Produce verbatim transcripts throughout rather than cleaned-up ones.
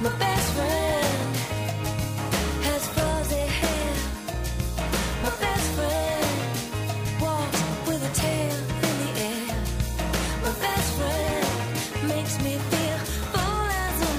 My best friend has fuzzy hair. My best friend walks with a tail in the air. My best friend makes me feel full as a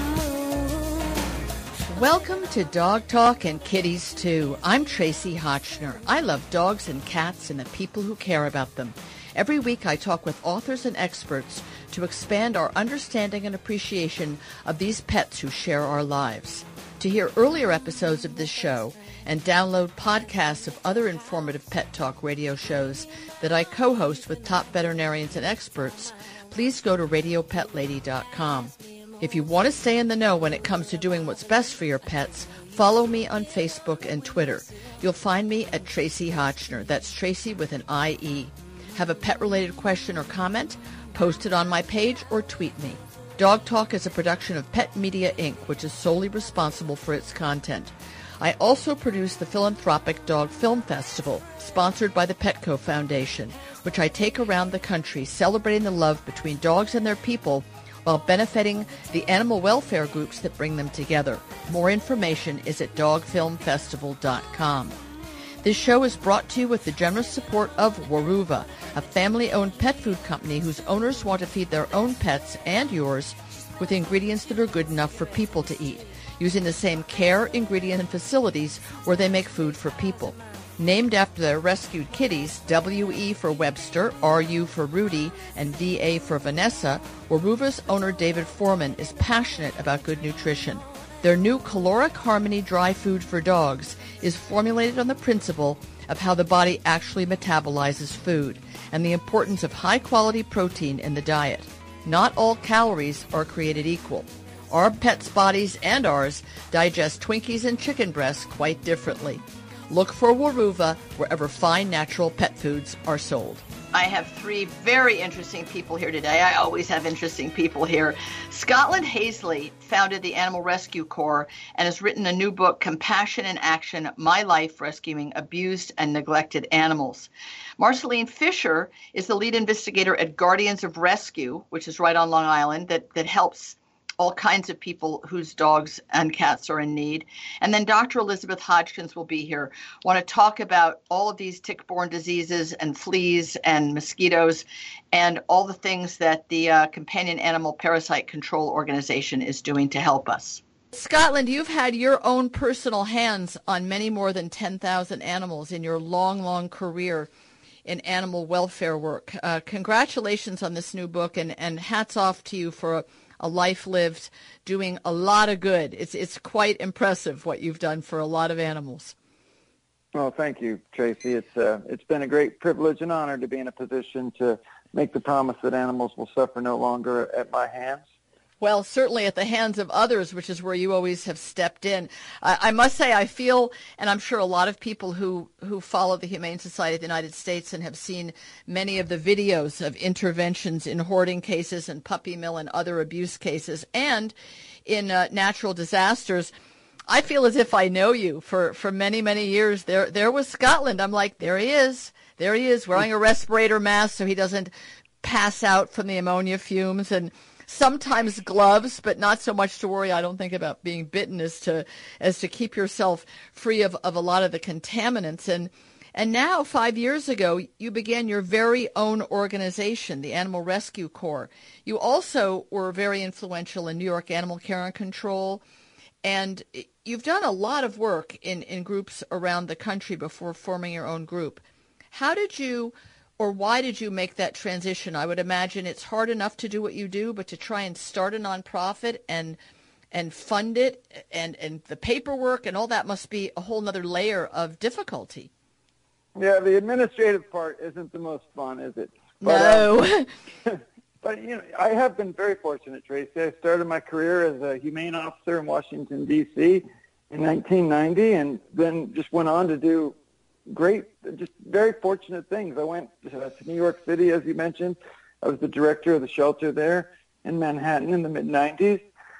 moon. Welcome to Dog Talk and Kitties Too. I'm Tracy Hotchner. I love dogs and cats and the people who care about them. Every week I talk with authors and experts to expand our understanding and appreciation of these pets who share our lives. To hear earlier episodes of this show and download podcasts of other informative pet talk radio shows that I co-host with top veterinarians and experts, please go to radio pet lady dot com. If you want to stay in the know when it comes to doing what's best for your pets, follow me on Facebook and Twitter. You'll find me at Tracy Hotchner. That's Tracy with an I E. Have a pet-related question or comment? Post it on my page or tweet me. Dog Talk is a production of Pet Media Incorporated, which is solely responsible for its content. I also produce the Philanthropic Dog Film Festival, sponsored by the Petco Foundation, which I take around the country celebrating the love between dogs and their people while benefiting the animal welfare groups that bring them together. More information is at dog film festival dot com. This show is brought to you with the generous support of Weruva, a family-owned pet food company whose owners want to feed their own pets and yours with ingredients that are good enough for people to eat, using the same care, ingredient, and facilities where they make food for people. Named after their rescued kitties, W E for Webster, R U for Rudy, and V A for Vanessa, Weruva's owner David Foreman is passionate about good nutrition. Their new Caloric Harmony dry food for dogs is formulated on the principle of how the body actually metabolizes food and the importance of high-quality protein in the diet. Not all calories are created equal. Our pets' bodies and ours digest Twinkies and chicken breasts quite differently. Look for Weruva wherever fine natural pet foods are sold. I have three very interesting people here today. I always have interesting people here. Scotland Hazley founded the Animal Rescue Corps and has written a new book, Compassion in Action, My Life Rescuing Abused and Neglected Animals. Marceline Fisher is the lead investigator at Guardians of Rescue, which is right on Long Island, that, that helps all kinds of people whose dogs and cats are in need. And then Doctor Elizabeth Hodgkins will be here. Want to talk about all of these tick-borne diseases and fleas and mosquitoes and all the things that the uh, Companion Animal Parasite Control Organization is doing to help us. Scotland, you've had your own personal hands on many more than ten thousand animals in your long, long career in animal welfare work. Uh, congratulations on this new book, and, and hats off to you for a a life lived doing a lot of good. It's it's quite impressive what you've done for a lot of animals. Well, thank you, Tracy. It's uh, it's been a great privilege and honor to be in a position to make the promise that animals will suffer no longer at my hands. Well, certainly at the hands of others, which is where you always have stepped in. I, I must say I feel, and I'm sure a lot of people who, who follow the Humane Society of the United States and have seen many of the videos of interventions in hoarding cases and puppy mill and other abuse cases and in uh, natural disasters, I feel as if I know you for, for many, many years. There, there was Scotland. I'm like, there he is. There he is wearing a respirator mask so he doesn't pass out from the ammonia fumes, and sometimes gloves, but not so much to worry, I don't think, about being bitten as to as to keep yourself free of, of a lot of the contaminants. And and now, five years ago, you began your very own organization, the Animal Rescue Corps. You also were very influential in New York Animal Care and Control, and you've done a lot of work in, in groups around the country before forming your own group. How did you Or why did you make that transition? I would imagine it's hard enough to do what you do, but to try and start a nonprofit and and fund it and, and the paperwork and all that must be a whole nother layer of difficulty. Yeah, the administrative part isn't the most fun, is it? But, no. Um, but, you know, I have been very fortunate, Tracy. I started my career as a humane officer in Washington, D C in nineteen ninety, and then just went on to do great, just very fortunate things. I went to New York City, as you mentioned. I was the director of the shelter there in Manhattan in the mid nineties.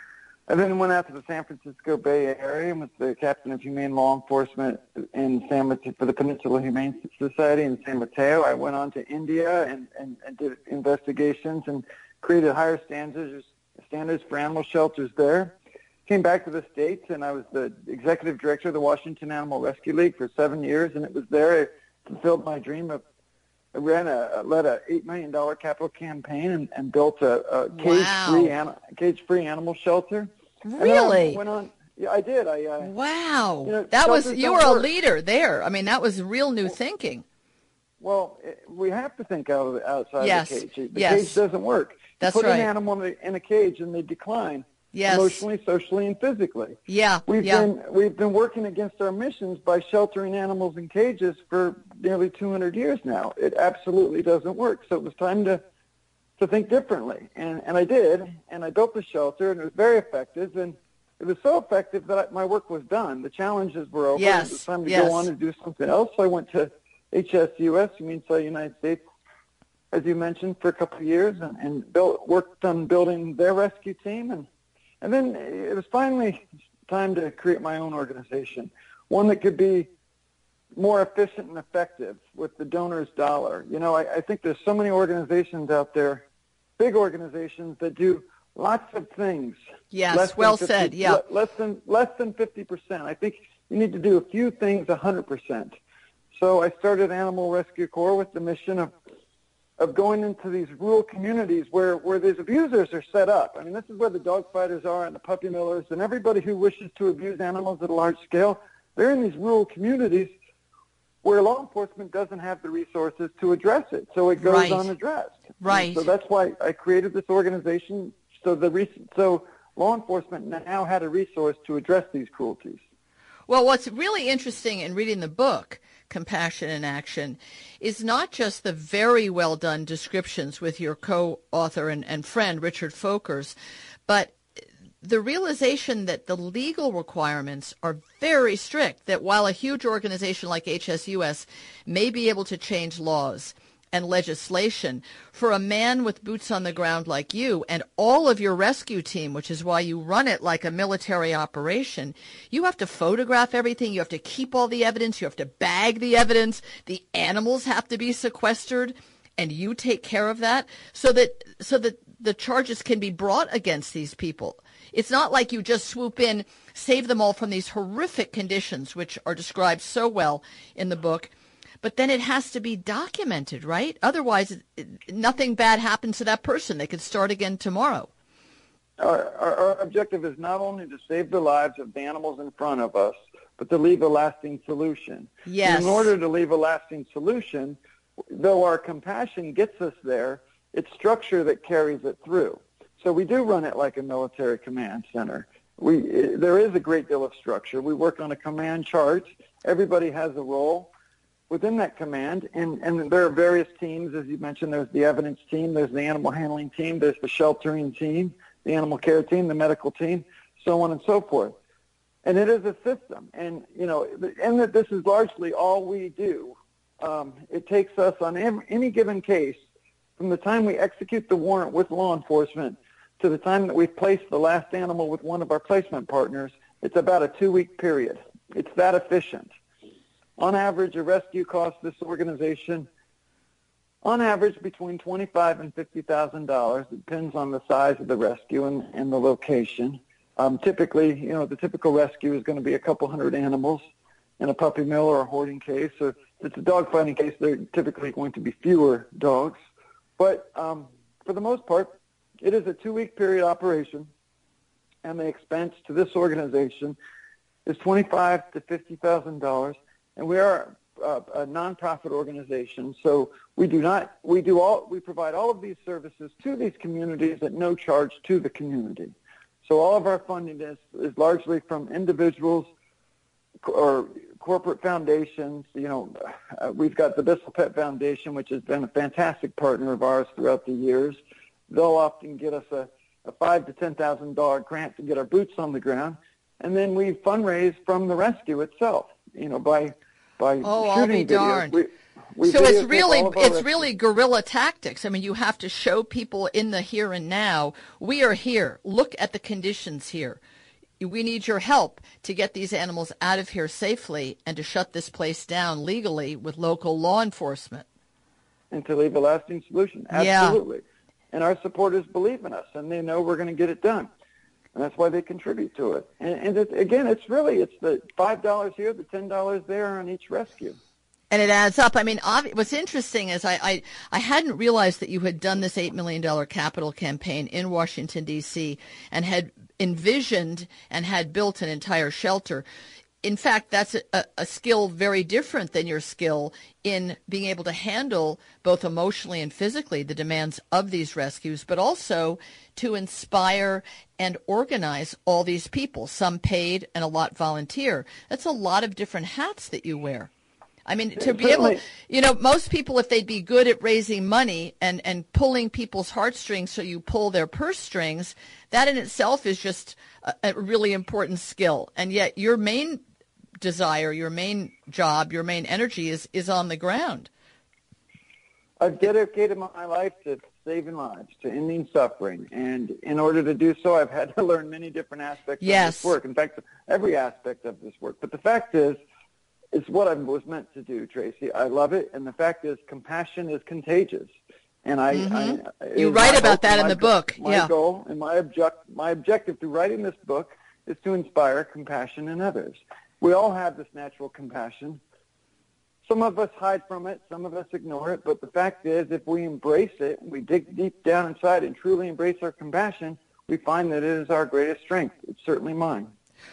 I then went out to the San Francisco Bay Area and was the captain of humane law enforcement in San Mateo, for the Peninsula Humane Society in San Mateo. I went on to India and, and, and did investigations and created higher standards standards for animal shelters there. came back to the States, and I was the executive director of the Washington Animal Rescue League for seven years, and it was there I fulfilled my dream of I ran a led a eight million dollar capital campaign and, and built a, a cage-free Wow. an, cage-free animal shelter. Really? And I went on. Yeah, I did. I uh, Wow. you know, that was, shelters you don't were a work. leader there. I mean, that was real new thinking. Well, it, we have to think out of the, outside Yes. the cage. The Yes. cage doesn't work. That's you put right. an animal in a, in a cage and they decline Yes. emotionally, socially, and physically. Yeah. We've yeah. been we've been working against our missions by sheltering animals in cages for nearly two hundred years now. It absolutely doesn't work. So it was time to to think differently, and and I did, and I built the shelter, and it was very effective, and it was so effective that I, my work was done. The challenges were over. Yes, It was time to yes. go on and do something else. So I went to H S U S, Humane Society United States, as you mentioned, for a couple of years, and, and built, worked on building their rescue team, and and then it was finally time to create my own organization, one that could be more efficient and effective with the donor's dollar. You know, I, I think there's so many organizations out there, big organizations that do lots of things. Yes, less than well fifty said, yeah. le- Less than less than fifty percent. I think you need to do a few things one hundred percent. So I started Animal Rescue Corps with the mission of of going into these rural communities where, where these abusers are set up. I mean, this is where the dog fighters are and the puppy millers and everybody who wishes to abuse animals at a large scale. They're in these rural communities where law enforcement doesn't have the resources to address it, so it goes Right. unaddressed. Right. And so that's why I created this organization, so the re- so law enforcement now had a resource to address these cruelties. Well, what's really interesting in reading the book, Compassion in Action, is not just the very well done descriptions with your co-author and, and friend, Richard Folkers, but the realization that the legal requirements are very strict, that while a huge organization like H S U S may be able to change laws and legislation, for a man with boots on the ground like you and all of your rescue team, which is why you run it like a military operation, you have to photograph everything, you have to keep all the evidence, you have to bag the evidence, the animals have to be sequestered, and you take care of that so that so that the charges can be brought against these people. It's not like you just swoop in, save them all from these horrific conditions, which are described so well in the book, but then it has to be documented, right? Otherwise, it, it, nothing bad happens to that person. They could start again tomorrow. Our, our, our objective is not only to save the lives of the animals in front of us, but to leave a lasting solution. Yes. And in order to leave a lasting solution, though our compassion gets us there, it's structure that carries it through. So we do run it like a military command center. We there is a great deal of structure. We work on a command chart. Everybody has a role within that command, and, and there are various teams, as you mentioned. There's the evidence team, there's the animal handling team, there's the sheltering team, the animal care team, the medical team, so on and so forth. And it is a system, and you know, and that this is largely all we do. Um, it takes us on every, any given case, from the time we execute the warrant with law enforcement to the time that we've placed the last animal with one of our placement partners, it's about a two-week period. It's that efficient. On average, a rescue costs this organization, on average, between twenty-five thousand dollars and fifty thousand dollars. It depends on the size of the rescue and, and the location. Um, typically, you know, the typical rescue is going to be a couple hundred animals in a puppy mill or a hoarding case. Or if it's a dog fighting case, they're typically going to be fewer dogs. But um, for the most part, it is a two-week period operation, and the expense to this organization is twenty-five thousand to fifty thousand dollars. And we are a, a nonprofit organization, so we do not we do all we provide all of these services to these communities at no charge to the community. So all of our funding is, is largely from individuals or corporate foundations. You know, uh, we've got the Bissell Pet Foundation, which has been a fantastic partner of ours throughout the years. They'll often get us a, a five to ten thousand dollar grant to get our boots on the ground, and then we fundraise from the rescue itself. You know, by by Oh, shooting I'll be videos. darned. We, we So it's videotape really all of our it's rescue- really guerrilla tactics. I mean, you have to show people in the here and now, we are here. Look at the conditions here. We need your help to get these animals out of here safely and to shut this place down legally with local law enforcement. and to leave a lasting solution. Yeah. Absolutely. And our supporters believe in us, and they know we're going to get it done. and that's why they contribute to it. And, and it, again, it's really, it's the five dollars here, the ten dollars there on each rescue. And it adds up. I mean, obvi- what's interesting is I, I, I hadn't realized that you had done this eight million dollars capital campaign in Washington, D C, and had envisioned and had built an entire shelter. In fact, that's a, a skill very different than your skill in being able to handle both emotionally and physically the demands of these rescues, but also to inspire and organize all these people, some paid and a lot volunteer. That's a lot of different hats that you wear. I mean, to be able, you know, most people, if they'd be good at raising money and, and pulling people's heartstrings so you pull their purse strings, that in itself is just a, a really important skill. And yet your main desire, your main job, your main energy is, is on the ground. I've dedicated my life to saving lives, to ending suffering. And in order to do so, I've had to learn many different aspects yes. of this work. In fact, every aspect of this work. But the fact is, it's what I was meant to do, Tracy. I love it. And the fact is, compassion is contagious. And I, mm-hmm. I you write about that in the go- book. My yeah. goal and my object, my objective through writing this book is to inspire compassion in others. We all have this natural compassion. Some of us hide from it. Some of us ignore it. But the fact is, if we embrace it, we dig deep down inside and truly embrace our compassion, we find that it is our greatest strength. It's certainly mine.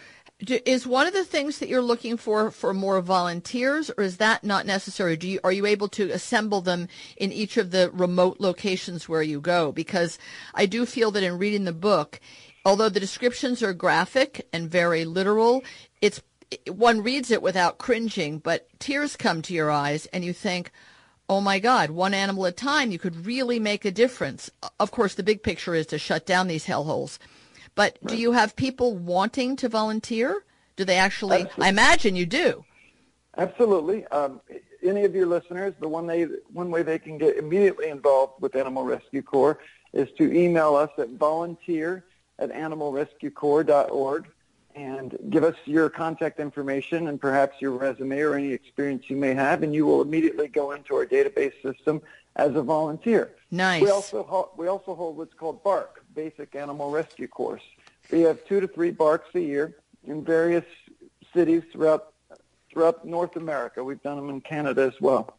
Is one of the things that you're looking for for more volunteers, or is that not necessary? Do you, are you able to assemble them in each of the remote locations where you go? Because I do feel that in reading the book, although the descriptions are graphic and very literal, it's one reads it without cringing, but tears come to your eyes and you think, oh my God, one animal at a time, you could really make a difference. Of course, the big picture is to shut down these hellholes. But do you have people wanting to volunteer? Do they actually? Absolutely. I imagine you do. Absolutely. Um, any of your listeners, the one, they, one way they can get immediately involved with Animal Rescue Corps is to email us at volunteer at animal rescue corps dot org and give us your contact information and perhaps your resume or any experience you may have, and you will immediately go into our database system as a volunteer. Nice. We also ho- we also hold what's called BARC, Basic Animal Rescue Course. We have two to three BARCs a year in various cities throughout throughout North America. We've done them in Canada as well.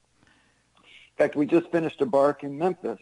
In fact, we just finished a BARC in Memphis.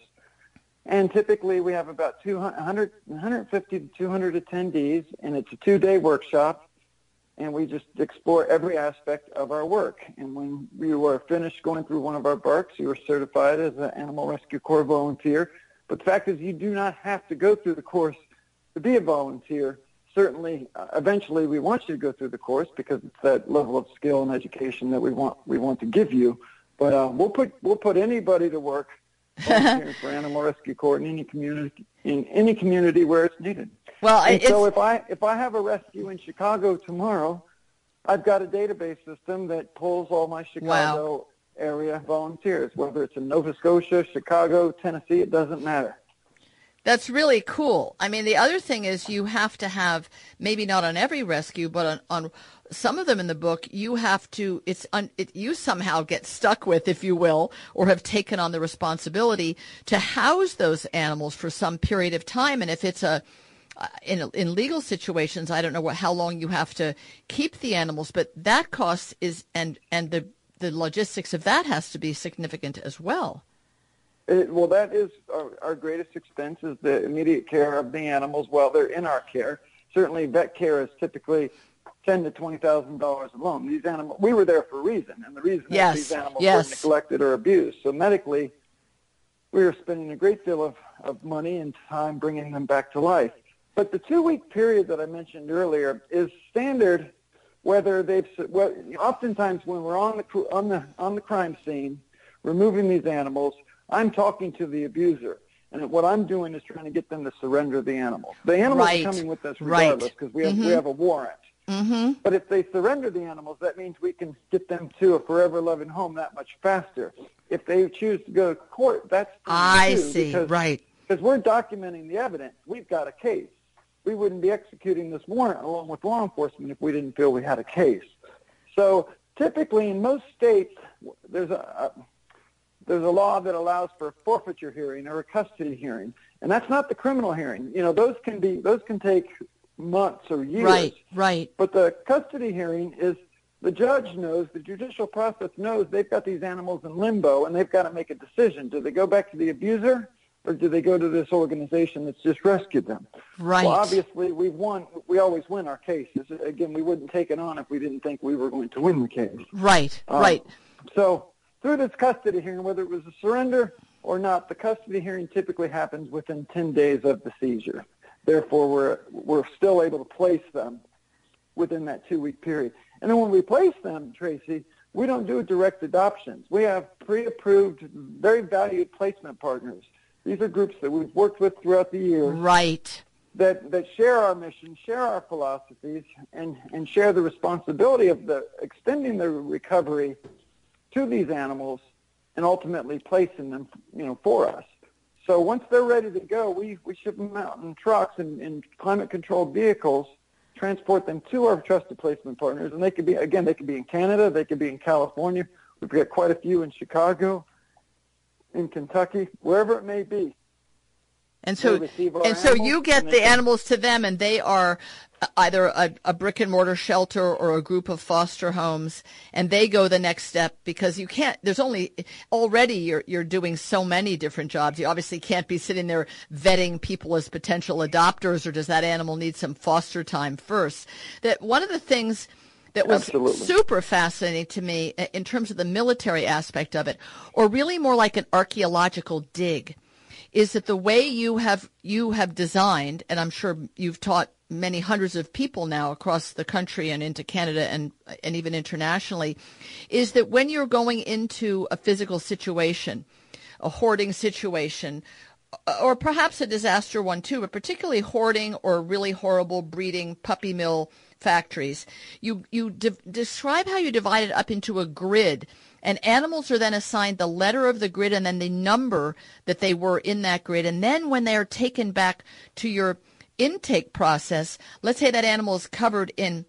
And typically we have about two hundred, one fifty to two hundred attendees, and it's a two-day workshop, and we just explore every aspect of our work. And when we were finished going through one of our BARCs, you were certified as an Animal Rescue Corps volunteer. But the fact is, you do not have to go through the course to be a volunteer. Certainly, uh, eventually, we want you to go through the course because it's that level of skill and education that we want we want to give you. But uh, we'll put we'll put anybody to work volunteering for Animal Rescue Corps in any community in any community where it's needed. Well, and it's... so if I if I have a rescue in Chicago tomorrow, I've got a database system that pulls all my Chicago wow. area volunteers, whether it's in Nova Scotia, Chicago, Tennessee, it doesn't matter. That's really cool. I mean, the other thing is you have to have, maybe not on every rescue, but on, on some of them in the book, you have to, it's un, it, you somehow get stuck with, if you will, or have taken on the responsibility to house those animals for some period of time. And if it's a, in in legal situations, I don't know what, how long you have to keep the animals, but that cost is, and, and the, the logistics of that has to be significant as well. It, well, that is our, our greatest expense is the immediate care of the animals while they're in our care. Certainly, vet care is typically ten to twenty thousand dollars alone. These animals, we were there for a reason, and the reason yes. is these animals yes. were neglected or abused. So medically, we were spending a great deal of, of money and time bringing them back to life. But the two-week period that I mentioned earlier is standard. Whether they've, well, oftentimes when we're on the on the on the crime scene, removing these animals, I'm talking to the abuser, and what I'm doing is trying to get them to surrender the animals. The animals right. are coming with us regardless because right. we have mm-hmm. we have a warrant. Mm-hmm. But if they surrender the animals, that means we can get them to a forever loving home that much faster. If they choose to go to court, that's I too, see because, right because we're documenting the evidence. We've got a case. We wouldn't be executing this warrant along with law enforcement if we didn't feel we had a case. So typically in most states, there's a, a There's a law that allows for a forfeiture hearing or a custody hearing, and that's not the criminal hearing. You know, those can be those can take months or years. Right, right. But the custody hearing is the judge knows, the judicial process knows they've got these animals in limbo, and they've got to make a decision. Do they go back to the abuser, or do they go to this organization that's just rescued them? Right. Well, obviously, we've won. We always win our cases. Again, we wouldn't take it on if we didn't think we were going to win the case. Right, Um, right. So through this custody hearing, whether it was a surrender or not, the custody hearing typically happens within ten days of the seizure. Therefore, we're we're still able to place them within that two-week period. And then when we place them, Tracy, we don't do direct adoptions. We have pre-approved, very valued placement partners. These are groups that we've worked with throughout the years Right. that, that share our mission, share our philosophies, and, and share the responsibility of the extending the recovery to these animals and ultimately placing them, you know, for us. So once they're ready to go, we, we ship them out in trucks and in climate-controlled vehicles, transport them to our trusted placement partners, and they could be, again, they could be in Canada, they could be in California. We've got quite a few in Chicago, in Kentucky, wherever it may be. And so, They receive our and so animals, you get and they the can- animals to them, and they are either a, a brick and mortar shelter or a group of foster homes, and they go the next step because you can't. There's only already you're you're doing so many different jobs. You obviously can't be sitting there vetting people as potential adopters, or does that animal need some foster time first? That one of the things that was Absolutely. super fascinating to me in terms of the military aspect of it, or really more like an archaeological dig, is that the way you have you have designed, and I'm sure you've taught many hundreds of people now across the country and into Canada and and even internationally, is that when you're going into a physical situation, a hoarding situation, or perhaps a disaster one too, but particularly hoarding or really horrible breeding puppy mill factories, you you de- describe how you divide it up into a grid. And animals are then assigned the letter of the grid and then the number that they were in that grid. And then when they are taken back to your intake process, let's say that animal is covered in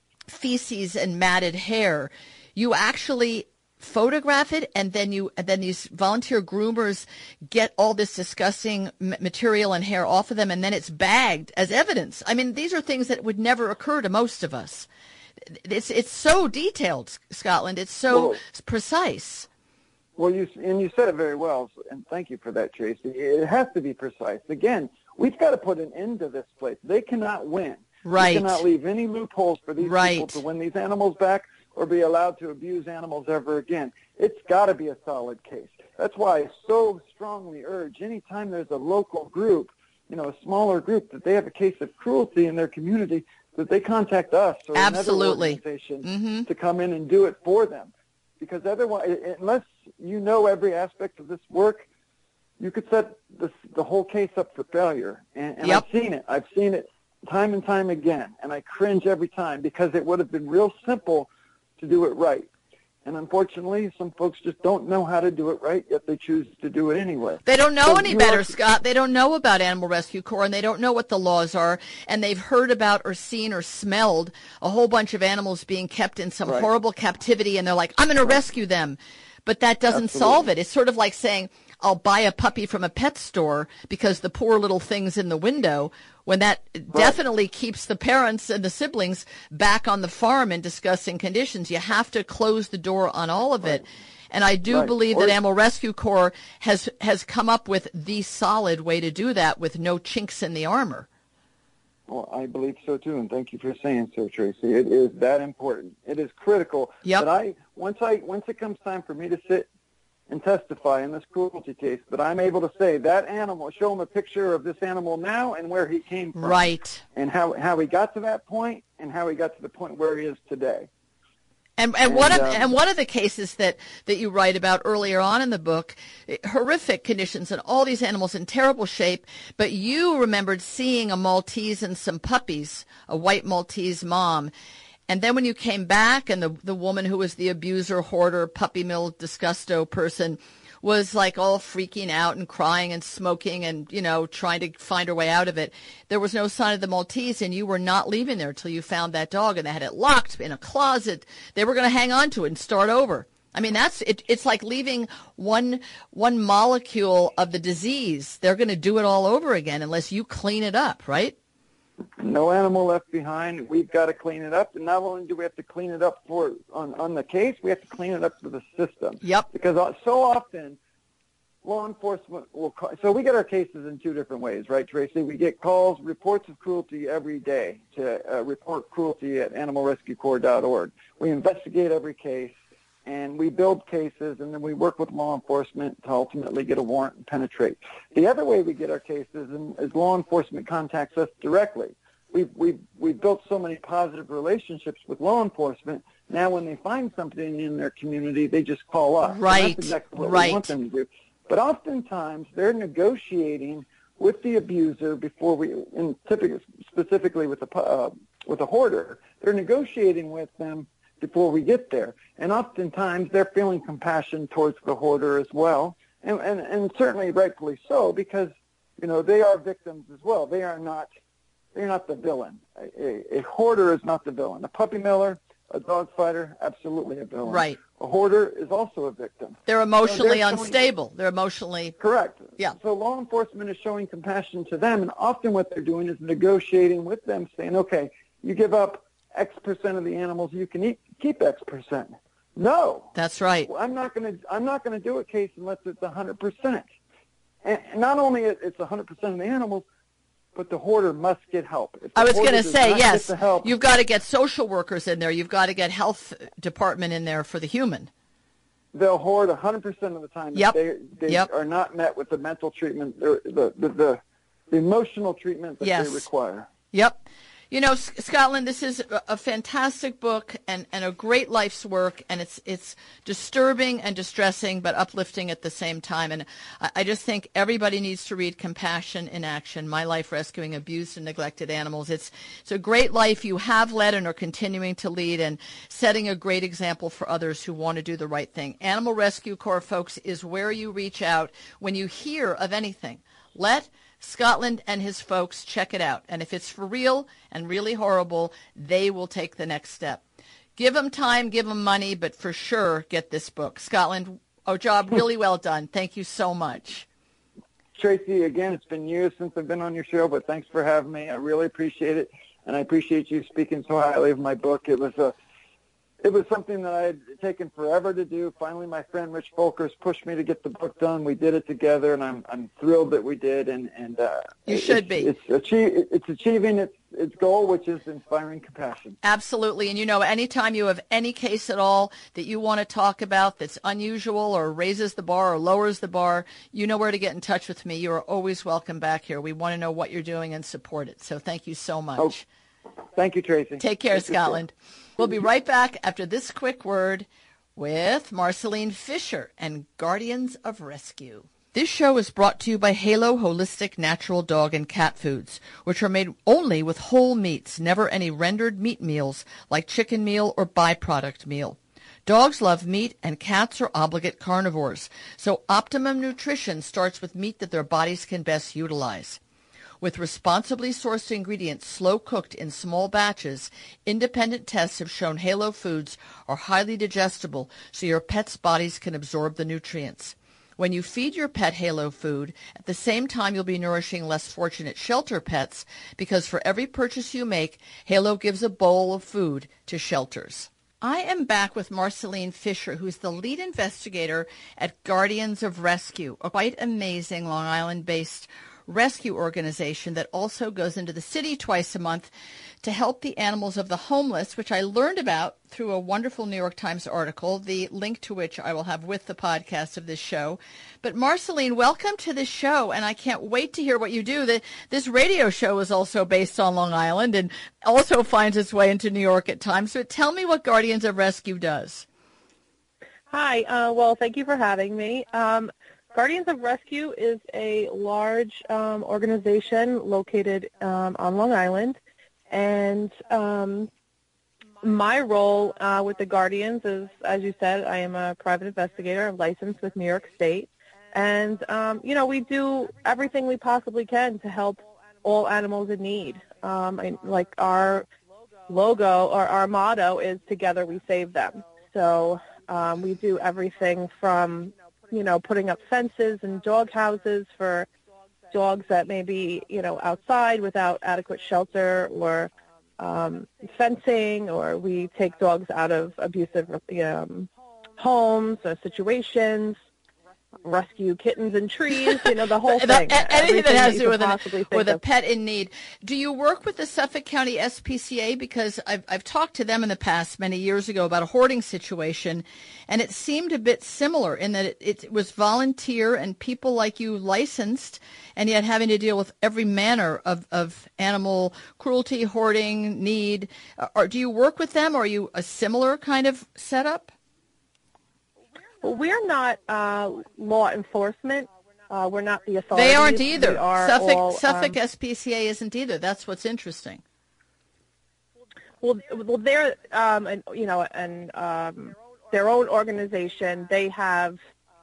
feces and matted hair, you actually photograph it, and then you and then these volunteer groomers get all this disgusting material and hair off of them, and then it's bagged as evidence. I mean, these are things that would never occur to most of us. It's it's so detailed, Scotland. It's so Well, precise. Well, you and you said it very well, and thank you for that, Tracy. It has to be precise. Again, we've got to put an end to this place. They cannot win. Right. We cannot leave any loopholes for these Right. people to win these animals back or be allowed to abuse animals ever again. It's got to be a solid case. That's why I so strongly urge anytime there's a local group, you know, a smaller group, that they have a case of cruelty in their community, that they contact us or Absolutely. another organization Mm-hmm. to come in and do it for them. Because otherwise, unless you know every aspect of this work, you could set this, the whole case up for failure. And, and Yep. I've seen it. I've seen it time and time again, and I cringe every time because it would have been real simple to do it right. And unfortunately, some folks just don't know how to do it right, yet they choose to do it anyway. They don't know So any you better, are- Scott. They don't know about Animal Rescue Corps, and they don't know what the laws are, and they've heard about or seen or smelled a whole bunch of animals being kept in some Right. horrible captivity, and they're like, I'm going to rescue them. But that doesn't Absolutely. solve it. It's sort of like saying, I'll buy a puppy from a pet store because the poor little thing's in the window, when that definitely keeps the parents and the siblings back on the farm in discussing conditions. You have to close the door on all of it. And I do Right. believe Or- that Animal Rescue Corps has has come up with the solid way to do that with no chinks in the armor. Well, I believe so too, and thank you for saying so, Tracy. It is that important. It is critical Yep. that I once I once it comes time for me to sit and testify in this cruelty case, that I'm able to say that animal, show them a picture of this animal now and where he came from, Right. and how how he got to that point and how he got to the point where he is today. And, and one of And, um, and one of the cases that, that you write about earlier on in the book, eh, horrific conditions and all these animals in terrible shape, but you remembered seeing a Maltese and some puppies, a white Maltese mom. And then when you came back and the the woman who was the abuser, hoarder, puppy mill, disgusto person was like all freaking out and crying and smoking and, you know, trying to find her way out of it. There was no sign of the Maltese, and you were not leaving there till you found that dog, and they had it locked in a closet. They were going to hang on to it and start over. I mean, that's it. It's like leaving one one molecule of the disease. They're going to do it all over again unless you clean it up, right? no animal left behind. We've got to clean it up. And not only do we have to clean it up for on, on the case, we have to clean it up for the system. Yep. Because so often, law enforcement will call. So we get our cases in two different ways, right, Tracy? We get calls, reports of cruelty every day to uh, report cruelty at animal rescue corps dot org. We investigate every case, and we build cases, and then we work with law enforcement to ultimately get a warrant and penetrate. The other way we get our cases is law enforcement contacts us directly. We've, we've, we've built so many positive relationships with law enforcement. Now when they find something in their community, they just call us. Right, and that's exactly what right. we want them to do. But oftentimes they're negotiating with the abuser before we, and typically, specifically with the uh, with a hoarder, they're negotiating with them before we get there. And oftentimes they're feeling compassion towards the hoarder as well, and, and, and certainly rightfully so, because, you know, they are victims as well. They are not, they're not the villain. A, a, a hoarder is not the villain. A puppy miller, a dog fighter, absolutely a villain. Right. A hoarder is also a victim. They're emotionally So they're showing- unstable. They're emotionally... Correct. Yeah. So law enforcement is showing compassion to them, and often what they're doing is negotiating with them, saying, okay, you give up X percent of the animals, you can eat, keep X percent. No. That's right. Well, I'm not going to I'm not going to do a case unless it's one hundred percent. And not only it- it's one hundred percent of the animals, but the hoarder must get help. If the I was hoarder going to does say, not yes, get the help, you've got to get social workers in there. You've got to get health department in there for the human. they'll hoard one hundred percent of the time. Yep. They, they Yep. are not met with the mental treatment, the, the, the, the, the emotional treatment that Yes. they require. Yep. You know, S- Scotland, this is a, a fantastic book and, and a great life's work, and it's it's disturbing and distressing, but uplifting at the same time. And I, I just think everybody needs to read Compassion in Action, My Life Rescuing Abused and Neglected Animals. It's it's a great life you have led and are continuing to lead, and setting a great example for others who want to do the right thing. Animal Rescue Corps, folks, is where you reach out when you hear of anything. Let Scotland and his folks check it out. And if it's for real and really horrible, they will take the next step. Give them time, give them money, but for sure get this book. Scotland, a job really well done. Thank you so much. Tracy, again, it's been years since I've been on your show, but thanks for having me. I really appreciate it, and I appreciate you speaking so highly of my book. It was a It was something that I had taken forever to do. Finally, my friend Rich Folkers pushed me to get the book done. We did it together, and I'm I'm thrilled that we did. And and uh, You should it's, be. It's achieve, It's achieving its its goal, which is inspiring compassion. Absolutely. And, you know, anytime you have any case at all that you want to talk about that's unusual or raises the bar or lowers the bar, you know where to get in touch with me. You are always welcome back here. We want to know what you're doing and support it. So thank you so much. Oh, thank you, Tracy. Take care, Take care. Scotland. We'll be right back after this quick word with Marceline Fisher and Guardians of Rescue. This show is brought to you by Halo Holistic Natural Dog and Cat Foods, which are made only with whole meats, never any rendered meat meals like chicken meal or byproduct meal. Dogs love meat, and cats are obligate carnivores, so optimum nutrition starts with meat that their bodies can best utilize. With responsibly sourced ingredients slow-cooked in small batches, independent tests have shown Halo foods are highly digestible so your pet's bodies can absorb the nutrients. When you feed your pet Halo food, at the same time you'll be nourishing less fortunate shelter pets, because for every purchase you make, Halo gives a bowl of food to shelters. I am back with Marceline Fisher, who's the lead investigator at Guardians of Rescue, a quite amazing Long Island-based rescue organization that also goes into the city twice a month to help the animals of the homeless, which I learned about through a wonderful New York Times article, the link to which I will have with the podcast of this show. But Marceline, welcome to the show, and I can't wait to hear what you do. The, this radio show is also based on Long Island and also finds its way into New York at times. So tell me what Guardians of Rescue does. Hi. Uh, well, thank you for having me. Um, Guardians of Rescue is a large um, organization located um, on Long Island, and um, my role uh, with the Guardians is, as you said, I am a private investigator. I'm licensed with New York State, and um, you know, we do everything we possibly can to help all animals in need. Um, I, like our logo or our motto is "Together we save them." So um, we do everything from you know, putting up fences and dog houses for dogs that may be, you know, outside without adequate shelter or um, fencing, or we take dogs out of abusive um, homes or situations, rescue kittens in trees, you know, the whole thing. Anything that has to do with, an, an, with a pet in need. Do you work with the Suffolk County S P C A? Because I've, I've talked to them in the past many years ago about a hoarding situation, and it seemed a bit similar in that it, it was volunteer and people like you licensed, and yet having to deal with every manner of, of animal cruelty, hoarding, need. Or do you work with them, or are you a similar kind of setup? Well, we're not uh, law enforcement. Uh, we're not the authorities. They aren't either. We are Suffolk, all, Suffolk um, S P C A isn't either. That's what's interesting. Well, well, they're um, an, you know, an um, their own organization. They have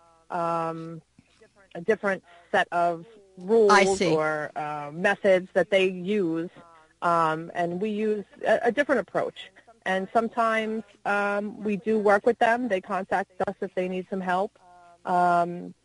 um, a different set of rules or uh, methods that they use, um, and we use a, a different approach. And sometimes um, we do work with them. They contact us if they need some help. Um,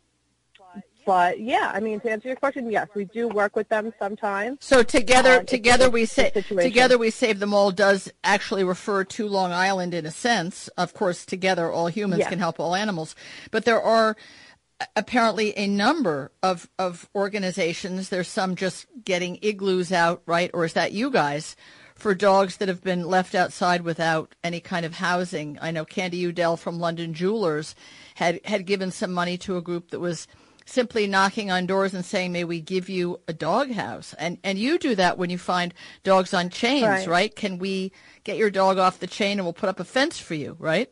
but yeah, I mean, to answer your question, yes, we do work with them sometimes. So together, um, together we say, situation. together we save them all does actually refer to Long Island in a sense. Of course, together all humans yes. can help all animals, but there are apparently a number of of organizations. There's some just getting igloos out, right? Or is that you guys? For dogs that have been left outside without any kind of housing. I know Candy Udell from London Jewelers had, had given some money to a group that was simply knocking on doors and saying, may we give you a dog house? And and you do that when you find dogs on chains, right? right? Can we get your dog off the chain and we'll put up a fence for you, right?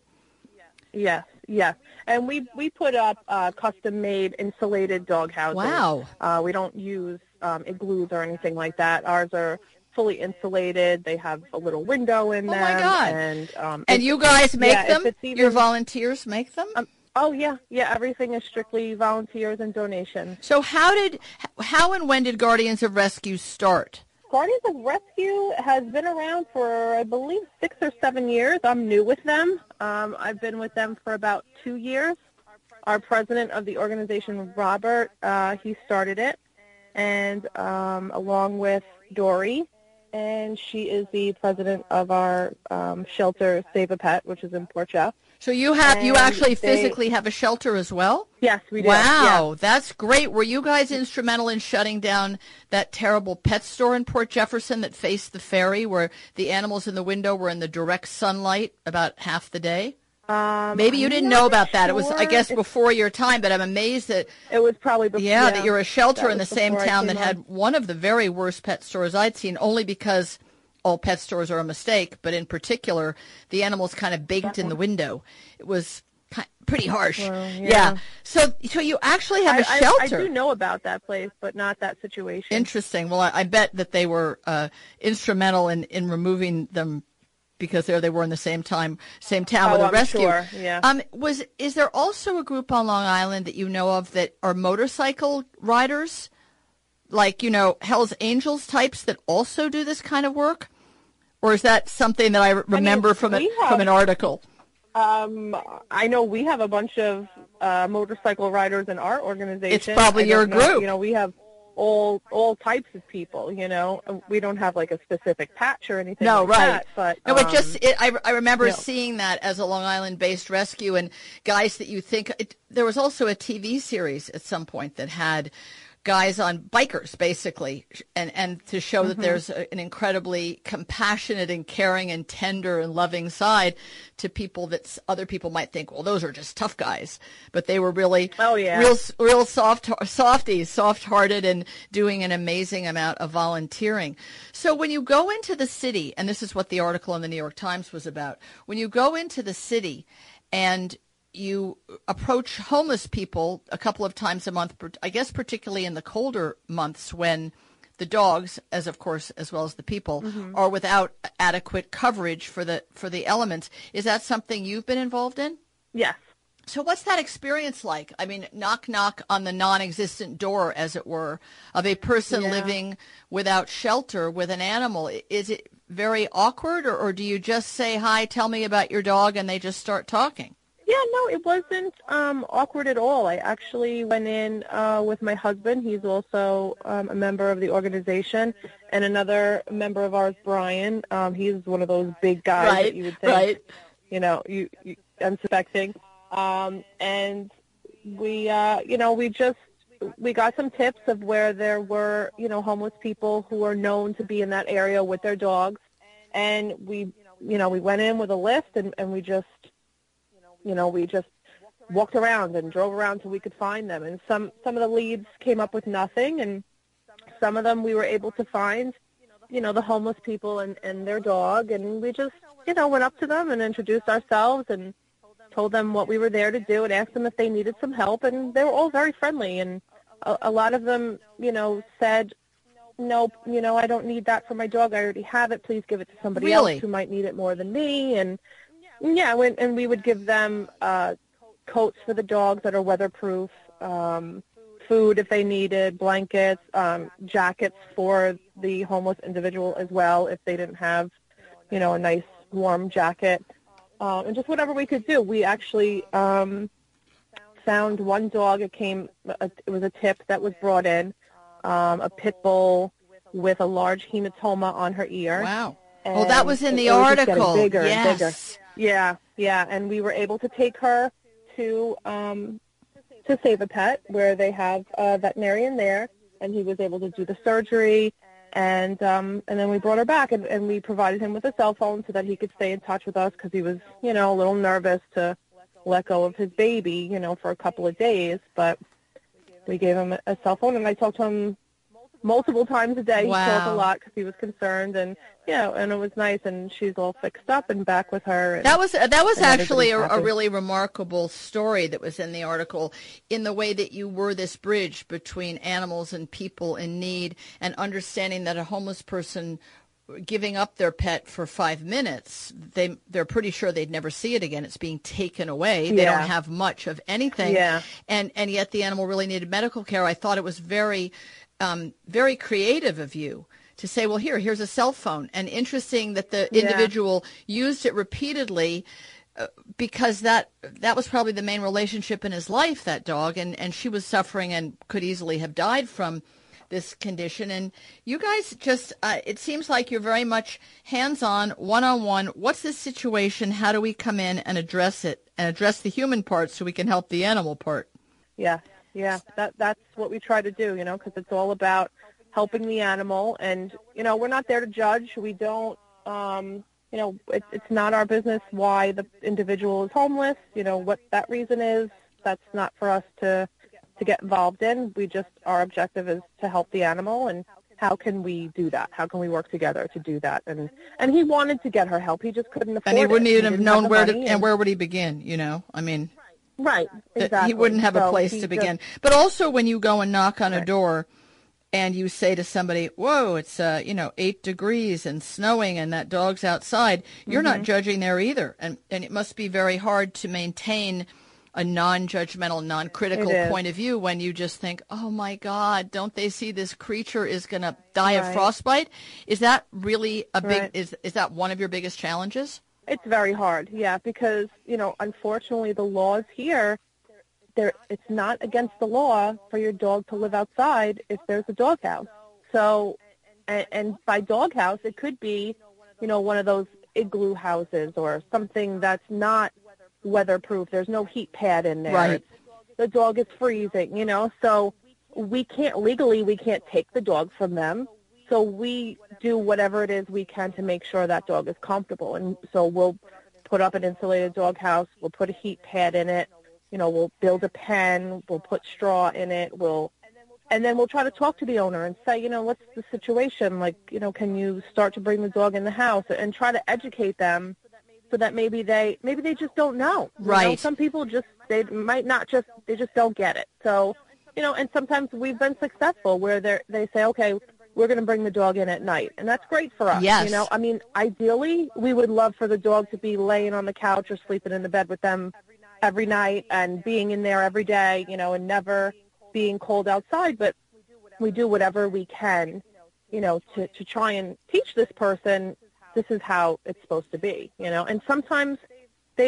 Yes, yes. And we, we put up uh, custom-made insulated dog houses. Wow. Uh, we don't use um, igloos or anything like that. Ours are fully insulated. They have a little window in oh them. Oh, my God. And, um, and you guys make yeah, them? Even, your volunteers make them? Um, oh, yeah. Yeah, everything is strictly volunteers and donations. So how did, how and when did Guardians of Rescue start? Guardians of Rescue has been around for, I believe, six or seven years. I'm new with them. Um, I've been with them for about two years. Our president of the organization, Robert, uh, he started it, and um, along with Dory, and she is the president of our um, shelter, Save a Pet, which is in Port Jeff. So you have and you actually they, physically have a shelter as well? Yes, we do. Wow, yeah. That's great. Were you guys instrumental in shutting down that terrible pet store in Port Jefferson that faced the ferry, where the animals in the window were in the direct sunlight about half the day? Um, Maybe you I'm didn't know about sure that. It was, I guess, before your time, but I'm amazed that it was probably before. Yeah, yeah that you're a shelter in the same town that on. had one of the very worst pet stores I'd seen, only because all pet stores are a mistake, but in particular, the animals kind of baked in the window. It was kind of pretty harsh. Well, yeah. yeah. So, so you actually have a I, shelter. I, I do know about that place, but not that situation. Interesting. Well, I, I bet that they were uh, instrumental in, in removing them, because there they were in the same time, same town oh, with a I'm rescue. Sure. Yeah. Um, was is there also a group on Long Island that you know of that are motorcycle riders, like you know Hell's Angels types that also do this kind of work, or is that something that I remember I mean, from a, have, from an article? Um, I know we have a bunch of uh, motorcycle riders in our organization. It's probably your know, group. You know, we have all all types of people. You know, we don't have like a specific patch or anything. No, like right. That, but no, um, it just it, I I remember you know. seeing that as a Long Island-based rescue, and guys that you think it, there was also a T V series at some point that had guys on bikers, basically, and and to show mm-hmm. that there's a, an incredibly compassionate and caring and tender and loving side to people that other people might think, well, those are just tough guys, but they were really oh, yeah. real real soft softies, soft-hearted, and doing an amazing amount of volunteering. So when you go into the city, and this is what the article in the New York Times was about, when you go into the city and you approach homeless people a couple of times a month, I guess particularly in the colder months when the dogs, as of course, as well as the people, mm-hmm. are without adequate coverage for the for the elements. Is that something you've been involved in? Yes. So what's that experience like? I mean, knock, knock on the non-existent door, as it were, of a person yeah. living without shelter with an animal. Is it very awkward, or, or do you just say, hi, tell me about your dog, and they just start talking? Yeah, no, it wasn't um, awkward at all. I actually went in uh, with my husband. He's also um, a member of the organization, and another member of ours, Brian. Um, he's one of those big guys Right, that you would think, right. you know, you, you unsuspecting. Um, and we, uh, you know, we just we got some tips of where there were, you know, homeless people who are known to be in that area with their dogs, and we, you know, we went in with a list, and, and we just. You know, we just walked around and drove around till we could find them. And some, some of the leads came up with nothing, and some of them we were able to find, you know, the homeless people and, and their dog. And we just, you know, went up to them and introduced ourselves and told them what we were there to do and asked them if they needed some help. And they were all very friendly. And a, a lot of them, you know, said, nope, you know, I don't need that for my dog. I already have it. Please give it to somebody Really? else who might need it more than me. And yeah, when, and we would give them uh, coats for the dogs that are weatherproof, um, food if they needed, blankets, um, jackets for the homeless individual as well if they didn't have, you know, a nice warm jacket, um, and just whatever we could do. We actually um, found one dog. It came. It was a tip that was brought in, um, a pit bull with a large hematoma on her ear. Wow. Oh, that was in And the it was just getting article. bigger and Yes. bigger. Yeah, yeah, and we were able to take her to um, to Save a Pet, where they have a veterinarian there, and he was able to do the surgery, and um, and then we brought her back, and, and we provided him with a cell phone so that he could stay in touch with us because he was, you know, a little nervous to let go of his baby, you know, for a couple of days, but we gave him a cell phone, and I talked to him multiple times a day. He Wow. called a lot because he was concerned, and yeah, and it was nice. And she's all fixed up and back with her. And, That was that was and actually a, everybody's a happy. really remarkable story that was in the article, in the way that you were this bridge between animals and people in need, and understanding that a homeless person giving up their pet for five minutes, they they're pretty sure they'd never see it again. It's being taken away. They Yeah. don't have much of anything. Yeah. And and yet the animal really needed medical care. I thought it was very um, very creative of you to say, well, here, here's a cell phone. And interesting that the Yeah. individual used it repeatedly, uh, because that that was probably the main relationship in his life, that dog, and, and she was suffering and could easily have died from this condition. And you guys just, uh, it seems like you're very much hands-on, one-on-one. What's this situation? How do we come in and address it, and address the human part so we can help the animal part? Yeah, yeah, that that's what we try to do, you know, because it's all about helping the animal. And, you know, we're not there to judge. We don't, um, you know, it, it's not our business why the individual is homeless. You know, what that reason is, that's not for us to, to get involved in. We just, our objective is to help the animal, and how can we do that? How can we work together to do that? And and he wanted to get her help. He just couldn't afford it. And he wouldn't even have didn't known the where to, money, and where would he begin, you know? I mean, Right, that exactly. he wouldn't have a So place he to just- begin. But also when you go and knock on a Right. door and you say to somebody, whoa, it's, uh, you know, eight degrees and snowing and that dog's outside, you're Mm-hmm. not judging there either. And, and it must be very hard to maintain a non-judgmental, non-critical It is. point of view when you just think, oh, my God, don't they see this creature is going to die of Right. frostbite? Is that really a big, Right. is, is that one of your biggest challenges? It's very hard, yeah, because, you know, unfortunately the laws here, there it's not against the law for your dog to live outside if there's a doghouse. So, and, and by doghouse, it could be, you know, one of those igloo houses or something that's not weatherproof. There's no heat pad in there. Right. It's, the dog is freezing, you know, so we can't, legally, we can't take the dog from them. So we do whatever it is we can to make sure that dog is comfortable. And so we'll put up an insulated dog house. We'll put a heat pad in it. You know, we'll build a pen. We'll put straw in it. We'll, and then we'll try to talk to the owner and say, you know, what's the situation? Like, you know, can you start to bring the dog in the house, and try to educate them so that maybe they, maybe they just don't know. You know, Right. some people just, they might not just, they just don't get it. So, you know, and sometimes we've been successful where they they say, okay, we're going to bring the dog in at night. And that's great for us. Yes. You know, I mean, ideally, we would love for the dog to be laying on the couch or sleeping in the bed with them every night and being in there every day, you know, and never being cold outside. But we do whatever we can, you know, to, to try and teach this person this is how it's supposed to be, you know. And sometimes they've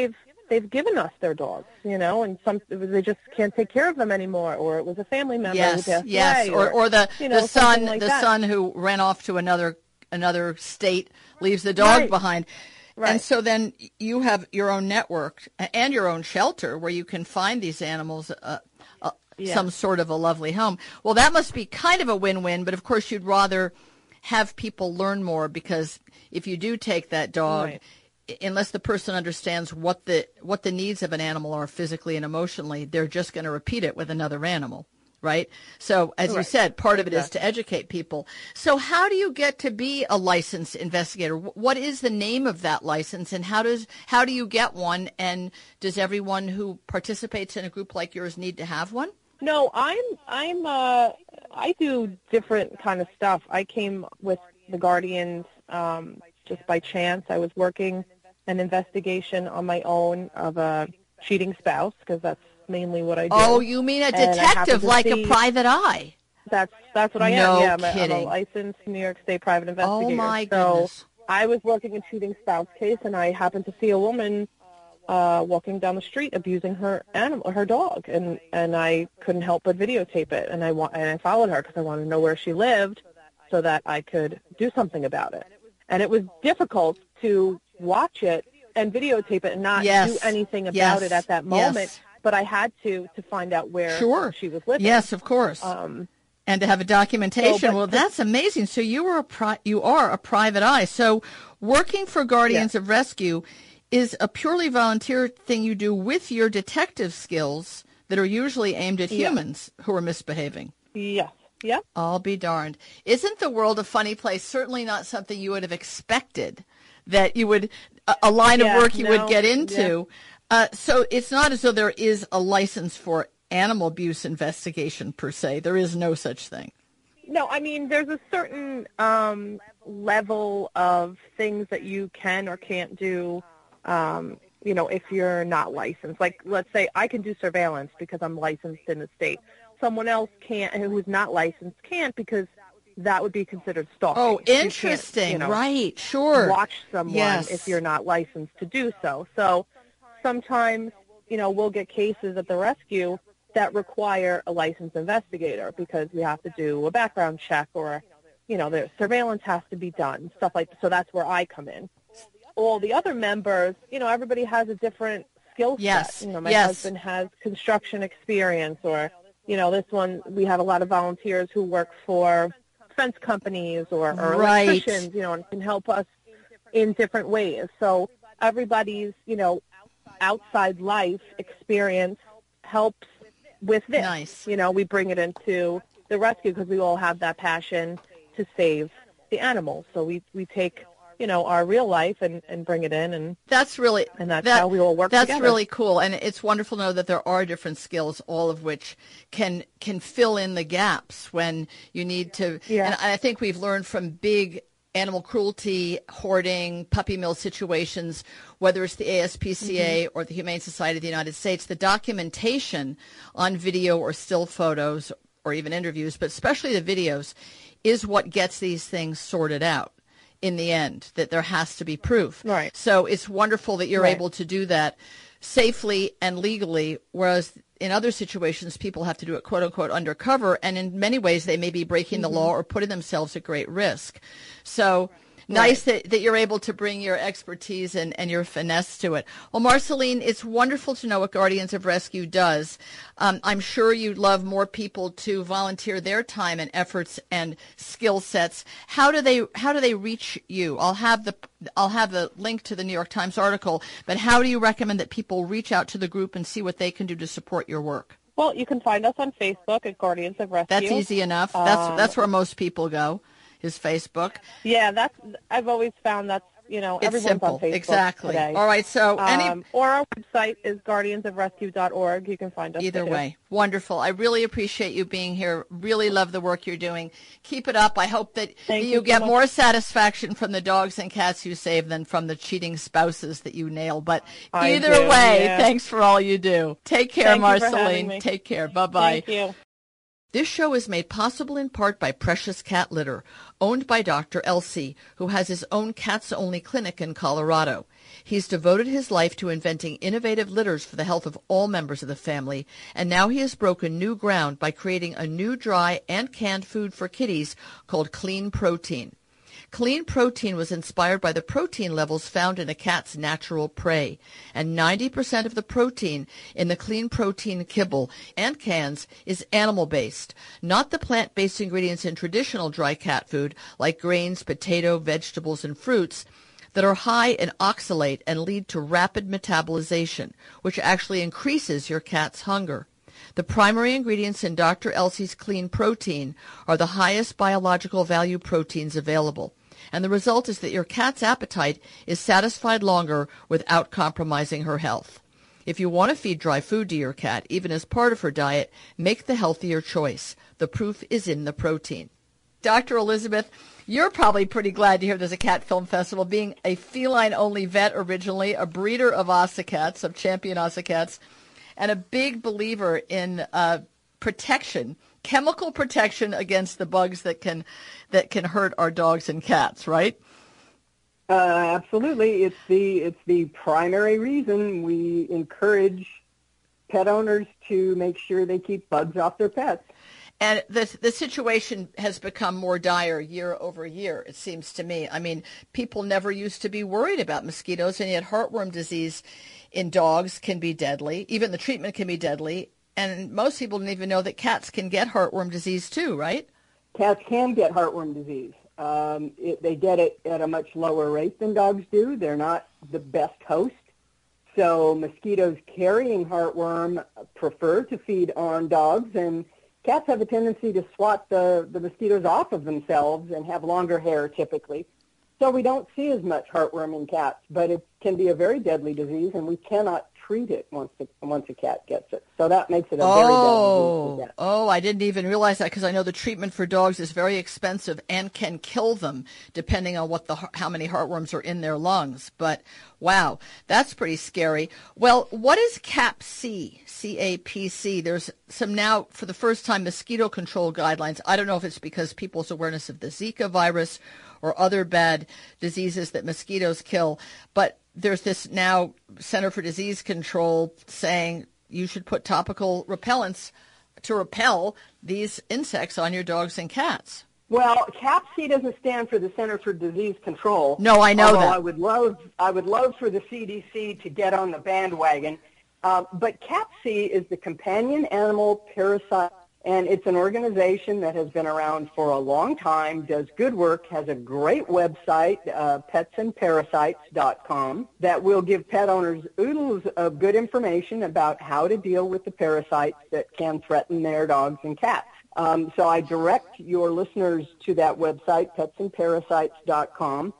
they've given us their dogs, you know, and some they just can't take care of them anymore, or it was a family member Yes, who passed yes, away, or, or the, you know, the son something like the that. son who ran off to another another state, leaves the dog Right. behind. Right. And so then you have your own network and your own shelter where you can find these animals uh, uh, Yeah. some sort of a lovely home. Well, that must be kind of a win-win, but of course you'd rather have people learn more, because if you do take that dog, Right. unless the person understands what the what the needs of an animal are physically and emotionally, they're just going to repeat it with another animal, right? So, as you Right. said, part of it is Exactly. to educate people. So how do you get to be a licensed investigator? Wh- What is the name of that license, and how does how do you get one? And does everyone who participates in a group like yours need to have one? No, I'm I'm uh I do different kind of stuff. I came with the Guardians um, just by chance. I was working an investigation on my own of a cheating spouse, because that's mainly what I do. Oh, you mean a And I happened detective, to like a see- private eye? That's that's what I No am. Yeah, I'm a, I'm kidding. a licensed New York State private investigator. Oh my so goodness! I was working a cheating spouse case, and I happened to see a woman uh, walking down the street abusing her animal, her dog, and and I couldn't help but videotape it, and I wa- and I followed her because I wanted to know where she lived, so that I could do something about it. And it was difficult to watch it and videotape it and not Yes. do anything about Yes. it at that Yes. moment. But I had to to find out where Sure. she was living. Yes, of course. Um, And to have a documentation. So, but Well, to- that's amazing. So you were a pri- you are a private eye. So working for Guardians of Rescue is a purely volunteer thing you do with your detective skills that are usually aimed at Yeah. humans who are misbehaving. yes. Yep. I'll be darned. Isn't the world a funny place? Certainly not something you would have expected that you would, a, a line Yeah, of work you no, would get into. Uh, so it's not as though there is a license for animal abuse investigation per se. There is no such thing. No, I mean, there's a certain um, level of things that you can or can't do, um, you know, if you're not licensed. Like, let's say I can do surveillance because I'm licensed in the state. Someone else can't, who's not licensed, can't, because that would be considered stalking. Oh, You can't, interesting. you know, Right. Sure. watch someone Yes. if you're not licensed to do so. So sometimes, you know, we'll get cases at the rescue that require a licensed investigator because we have to do a background check, or, you know, the surveillance has to be done, stuff like that. So that's where I come in. All the other members, you know, everybody has a different skill set. Yes, You know, my yes. husband has construction experience, or, you know, this one, we have a lot of volunteers who work for fence companies or, or Right. electricians, you know, and can help us in different ways. So everybody's, you know, outside life experience helps with this. Nice. You know, we bring it into the rescue because we all have that passion to save the animals. So we, we take, you know, our real life and, and bring it in, and That's really And that's that- how we all work That's together. really cool, and it's wonderful to know that there are different skills, all of which can can fill in the gaps when you need to. Yeah. And I think we've learned from big animal cruelty, hoarding, puppy mill situations, whether it's the A S P C A Mm-hmm. or the Humane Society of the United States, the documentation on video or still photos or even interviews, but especially the videos, is what gets these things sorted out in the end, that there has to be proof. Right. So it's wonderful that you're Right. able to do that safely and legally, whereas in other situations, people have to do it, quote unquote, undercover. And in many ways, they may be breaking the law or putting themselves at great risk. So nice that, that you're able to bring your expertise and, and your finesse to it. Well, Marceline, it's wonderful to know what Guardians of Rescue does. Um, I'm sure you'd love more people to volunteer their time and efforts and skill sets. How do they how do they reach you? I'll have the I'll have the link to the New York Times article, but how do you recommend that people reach out to the group and see what they can do to support your work? well, you can find us on Facebook at Guardians of Rescue. That's easy enough. That's Um, that's where most people go, is Facebook. Yeah, that's. I've always found that's, you know, It's everyone's simple. on Facebook Exactly. today. All right. So any Um, or our website is guardians of rescue dot org. You can find us either there. way, wonderful. I really appreciate you being here. Really love the work you're doing. Keep it up. I hope that Thank you you so get much. more satisfaction from the dogs and cats you save than from the cheating spouses that you nail. But I either do, way, yeah. thanks for all you do. Take care, Thank you for having Marceline. me. Take care. Bye bye. Thank you. This show is made possible in part by Precious Cat Litter, owned by Doctor Elsey, who has his own cats-only clinic in Colorado. He's devoted his life to inventing innovative litters for the health of all members of the family, and now he has broken new ground by creating a new dry and canned food for kitties called Clean Protein. Clean Protein was inspired by the protein levels found in a cat's natural prey, and ninety percent of the protein in the Clean Protein kibble and cans is animal-based, not the plant-based ingredients in traditional dry cat food like grains, potato, vegetables, and fruits that are high in oxalate and lead to rapid metabolization, which actually increases your cat's hunger. The primary ingredients in Doctor Elsey's Clean Protein are the highest biological value proteins available, and the result is that your cat's appetite is satisfied longer without compromising her health. If you want to feed dry food to your cat, even as part of her diet, make the healthier choice. The proof is in the protein. Doctor Elizabeth, you're probably pretty glad to hear there's a cat film festival. Being a feline-only vet originally, a breeder of Ossicats, of champion Ossicats, and a big believer in uh, protection, chemical protection against the bugs that can that can hurt our dogs and cats, right? Uh, absolutely. It's the it's the primary reason we encourage pet owners to make sure they keep bugs off their pets. And the the situation has become more dire year over year, it seems to me. I mean, people never used to be worried about mosquitoes, and yet heartworm disease in dogs can be deadly. Even the treatment can be deadly. And most people don't even know that cats can get heartworm disease too, right? Cats can get heartworm disease. Um, it, they get it at a much lower rate than dogs do. They're not the best host. So mosquitoes carrying heartworm prefer to feed on dogs, and cats have a tendency to swat the, the mosquitoes off of themselves and have longer hair typically. So we don't see as much heartworm in cats, but it can be a very deadly disease, and we cannot treat it once the, once a cat gets it. So that makes it a oh, very deadly disease. Oh, I didn't even realize that, because I know the treatment for dogs is very expensive and can kill them depending on what the how many heartworms are in their lungs. But wow, that's pretty scary. Well, what is C A P C? C A P C. There's some now, for the first time, mosquito control guidelines. I don't know if it's because people's awareness of the Zika virus or other bad diseases that mosquitoes kill, but there's this now Center for Disease Control saying you should put topical repellents to repel these insects on your dogs and cats. Well, C A P C doesn't stand for the Center for Disease Control. No, I know that. I would love, I would love for the C D C to get on the bandwagon. Uh, but C A P C is the Companion Animal Parasite, and it's an organization that has been around for a long time, does good work, has a great website, uh, pets and parasites dot com, that will give pet owners oodles of good information about how to deal with the parasites that can threaten their dogs and cats. Um, so I direct your listeners to that website, pets and parasites dot com.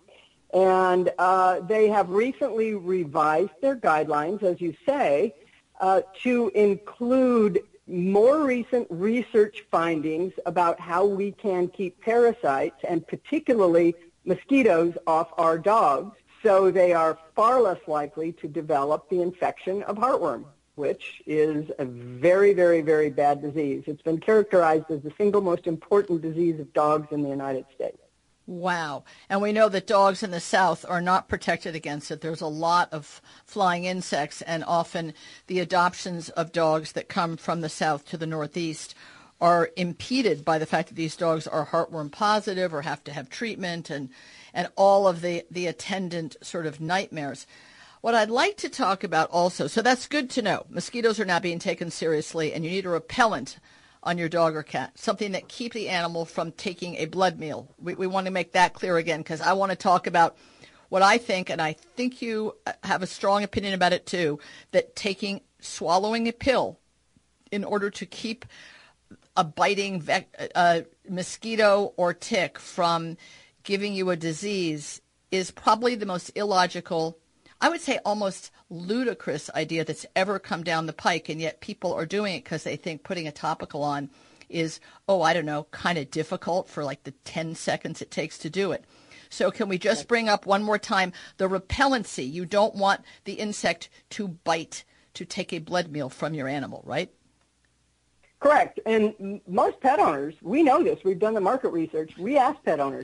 And uh, they have recently revised their guidelines, as you say, uh, to include more recent research findings about how we can keep parasites, and particularly mosquitoes, off our dogs, so they are far less likely to develop the infection of heartworm, which is a very, very, very bad disease. It's been characterized as the single most important disease of dogs in the United States. Wow. And we know that dogs in the South are not protected against it. There's a lot of flying insects, and often the adoptions of dogs that come from the South to the Northeast are impeded by the fact that these dogs are heartworm positive or have to have treatment, and, and all of the, the attendant sort of nightmares. What I'd like to talk about also, so that's good to know. Mosquitoes are now being taken seriously, and you need a repellent on your dog or cat, something that keeps the animal from taking a blood meal. We, we want to make that clear again, because I want to talk about what I think, and I think you have a strong opinion about it too, that taking, swallowing a pill in order to keep a biting vec- uh, mosquito or tick from giving you a disease is probably the most illogical, I would say almost ludicrous idea that's ever come down the pike, and yet people are doing it because they think putting a topical on is, oh, I don't know, kind of difficult for like the ten seconds it takes to do it. So can we just bring up one more time the repellency? You don't want the insect to bite, to take a blood meal from your animal, right? Correct. And m- most pet owners, we know this. We've done the market research. We ask pet owners,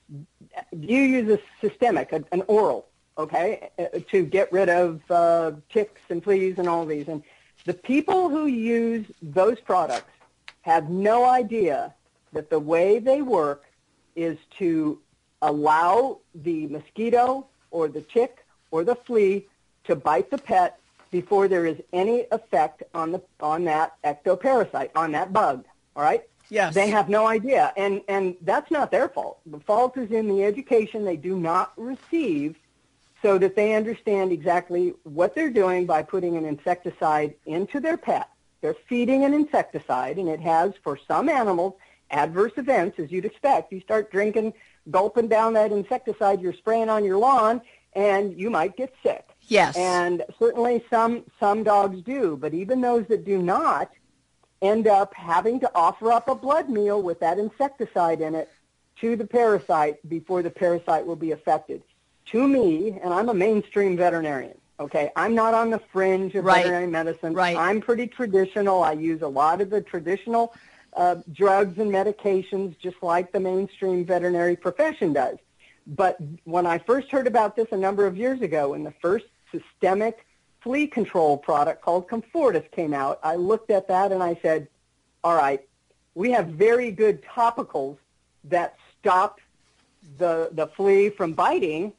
do you use a systemic, a, an oral, okay, uh, to get rid of uh, ticks and fleas and all these? And the people who use those products have no idea that the way they work is to allow the mosquito or the tick or the flea to bite the pet before there is any effect on the on that ectoparasite, on that bug, all right? Yes. They have no idea, and, and that's not their fault. The fault is in the education they do not receive so that they understand exactly what they're doing by putting an insecticide into their pet. They're feeding an insecticide, and it has, for some animals, adverse events, as you'd expect. You start drinking, gulping down that insecticide you're spraying on your lawn, and you might get sick. Yes. And certainly some some dogs do, but even those that do not end up having to offer up a blood meal with that insecticide in it to the parasite before the parasite will be affected. To me, and I'm a mainstream veterinarian, okay, I'm not on the fringe of Right. veterinary medicine. Right. I'm pretty traditional. I use a lot of the traditional uh, drugs and medications just like the mainstream veterinary profession does. But when I first heard about this a number of years ago, when the first systemic flea control product called Comfortis came out, I looked at that and I said, all right, we have very good topicals that stop the, the flea from biting.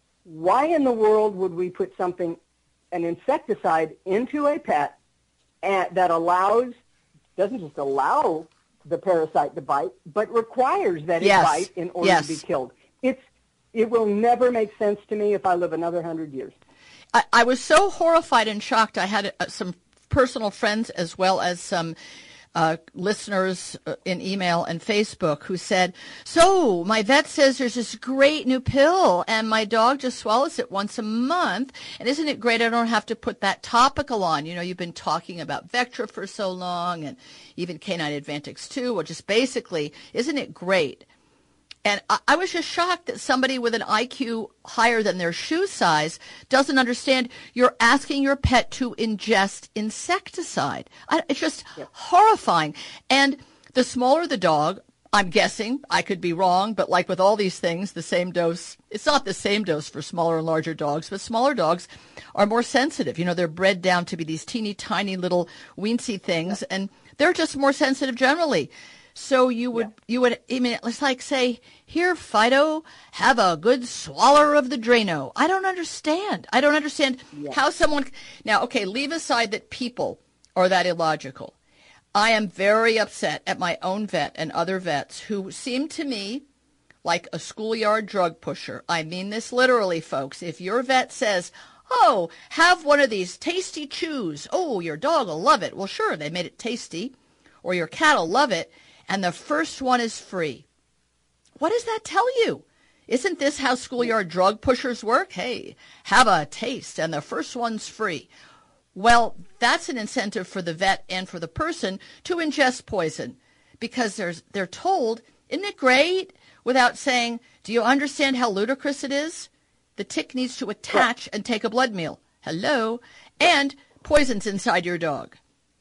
Why in the world would we put something, an insecticide, into a pet and, that allows, doesn't just allow the parasite to bite, but requires that Yes. it bite in order Yes. to be killed? It's It will never make sense to me if I live another hundred years. I, I was so horrified and shocked. I had uh, some personal friends as well as some uh, listeners uh, in email and Facebook who said, so my vet says there's this great new pill and my dog just swallows it once a month. And isn't it great I don't have to put that topical on? You know, you've been talking about Vectra for so long and even Canine Advantix two, which is basically, isn't it great? And I, I was just shocked that somebody with an I Q higher than their shoe size doesn't understand you're asking your pet to ingest insecticide. I, it's just Yeah. horrifying. And the smaller the dog, I'm guessing, I could be wrong, but like with all these things, the same dose, it's not the same dose for smaller and larger dogs, but smaller dogs are more sensitive. You know, they're bred down to be these teeny tiny little weensy things, and they're just more sensitive generally. So you would, Yeah. you would, I mean, it's like say, here, Fido, have a good swaller of the Drano. I don't understand. I don't understand Yeah. how someone, now, okay, leave aside that people are that illogical. I am very upset at my own vet and other vets who seem to me like a schoolyard drug pusher. I mean this literally, folks. If your vet says, oh, have one of these tasty chews. Oh, your dog will love it. Well, sure, they made it tasty. Or your cat will love it. And the first one is free. What does that tell you? Isn't this how schoolyard drug pushers work? Hey, have a taste, and the first one's free. Well, that's an incentive for the vet and for the person to ingest poison because there's, they're told, isn't it great? Without saying, do you understand how ludicrous it is? The tick needs to attach and take a blood meal. Hello. And poison's inside your dog.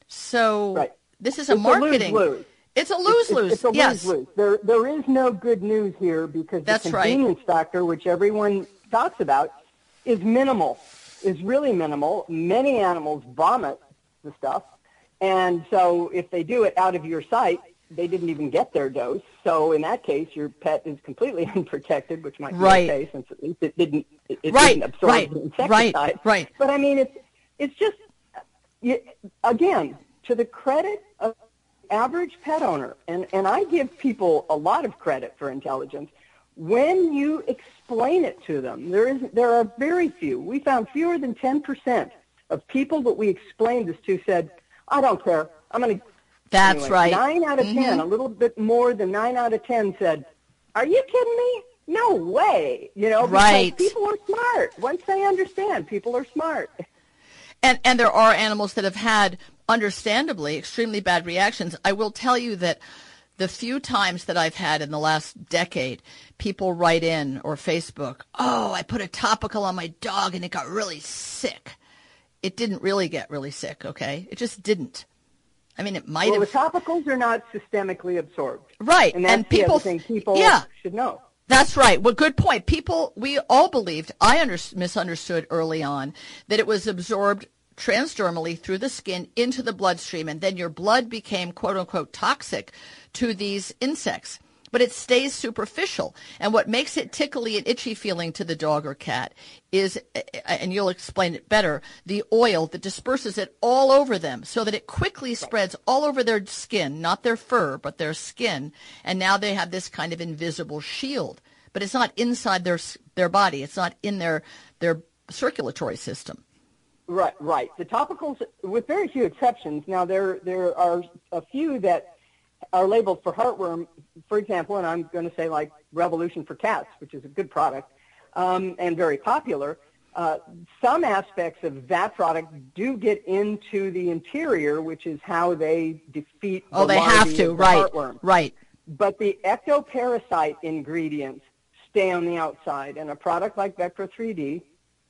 So Right. this is a It's a marketing. lose-lose. It's a lose-lose. It's, it's a yes. lose-lose. There, there is no good news here because That's the right. convenience factor, which everyone talks about, is minimal, is really minimal. Many animals vomit the stuff. And so if they do it out of your sight, they didn't even get their dose. So in that case, your pet is completely unprotected, which might be Right. okay since at least it didn't, it, it Right, didn't absorb right, the insecticide. right, right. But I mean, it's, it's just, you, again, to the credit of average pet owner, and, and I give people a lot of credit for intelligence, when you explain it to them, there is there are very few. We found fewer than ten percent of people that we explained this to said, I don't care. I'm going to... That's anyway, right. Nine out of Mhm. ten, a little bit more than nine out of ten said, are you kidding me? No way. You know, because Right. people are smart. Once they understand, people are smart. And and there are animals that have had, understandably, extremely bad reactions. I will tell you that the few times that I've had in the last decade, people write in or Facebook, oh, I put a topical on my dog and it got really sick. It didn't really get really sick, okay? It just didn't. I mean, it might well, have. the topicals are not systemically absorbed. Right. And that's and the people, other thing people yeah. should know. That's right. Well, good point. People, we all believed, I under, misunderstood early on, that it was absorbed transdermally through the skin into the bloodstream, and then your blood became, quote unquote, toxic to these insects. But it stays superficial. And what makes it tickly and itchy feeling to the dog or cat is, and you'll explain it better, the oil that disperses it all over them so that it quickly spreads all over their skin, not their fur, but their skin. And now they have this kind of invisible shield. But it's not inside their their body. It's not in their their circulatory system. Right, right. The topicals, with very few exceptions, now there there are a few that are labeled for heartworm, for example, and I'm going to say like Revolution for Cats, which is a good product um, and very popular. Uh, some aspects of that product do get into the interior, which is how they defeat the oh, they larvae have of to, the right, heartworm. Right. But the ectoparasite ingredients stay on the outside, and a product like Vectra three D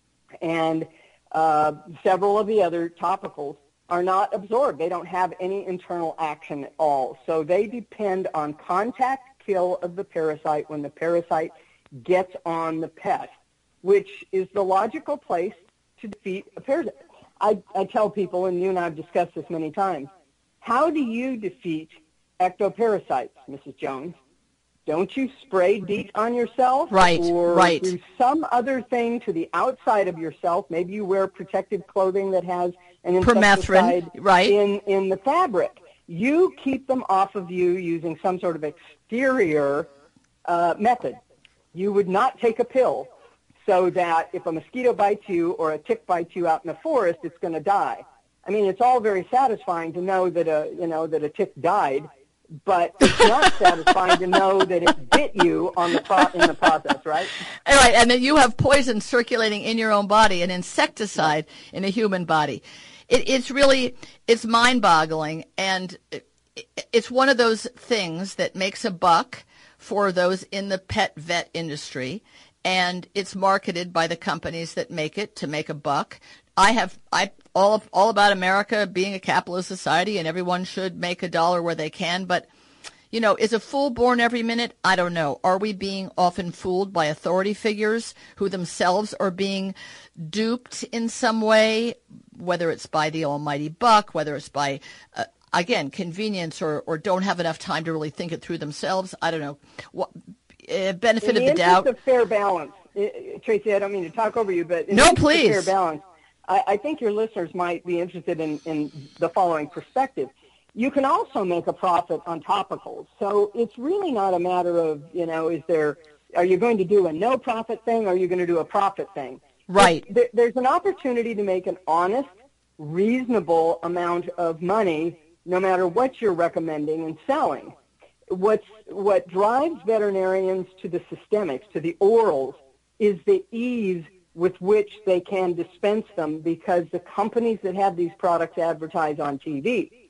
and uh, several of the other topicals are not absorbed. They don't have any internal action at all. So they depend on contact kill of the parasite when the parasite gets on the pet, which is the logical place to defeat a parasite. I, I tell people, and you and I have discussed this many times, how do you defeat ectoparasites, Missus Jones? Don't you spray DEET on yourself? Right, or right. do some other thing to the outside of yourself. Maybe you wear protective clothing that has an insecticide right. in, in the fabric. You keep them off of you using some sort of exterior uh, method. You would not take a pill so that if a mosquito bites you or a tick bites you out in the forest, it's going to die. I mean, it's all very satisfying to know that a, you know, that a tick died, but it's not satisfying to know that it bit you on the pro- in the process, right? All right, and then you have poison circulating in your own body, an insecticide in a human body. It, it's really, it's mind-boggling, and it, it's one of those things that makes a buck for those in the pet vet industry, and it's marketed by the companies that make it to make a buck. I have I all of, all about America being a capitalist society, and everyone should make a dollar where they can. But, you know, is a fool born every minute? I don't know. Are we being often fooled by authority figures who themselves are being duped in some way, whether it's by the almighty buck, whether it's by, uh, again, convenience or, or don't have enough time to really think it through themselves? I don't know. What, uh, benefit in the of the doubt. interest of fair balance, uh, Tracy, I don't mean to talk over you, but in no, the interest please. of fair balance, I, I think your listeners might be interested in, in the following perspective. You can also make a profit on topicals. So it's really not a matter of, you know, is there, are you going to do a no profit thing or are you going to do a profit thing? Right. There, there's an opportunity to make an honest, reasonable amount of money no matter what you're recommending and selling. What's, what drives veterinarians to the systemics, to the orals, is the ease with which they can dispense them because the companies that have these products advertise on T V.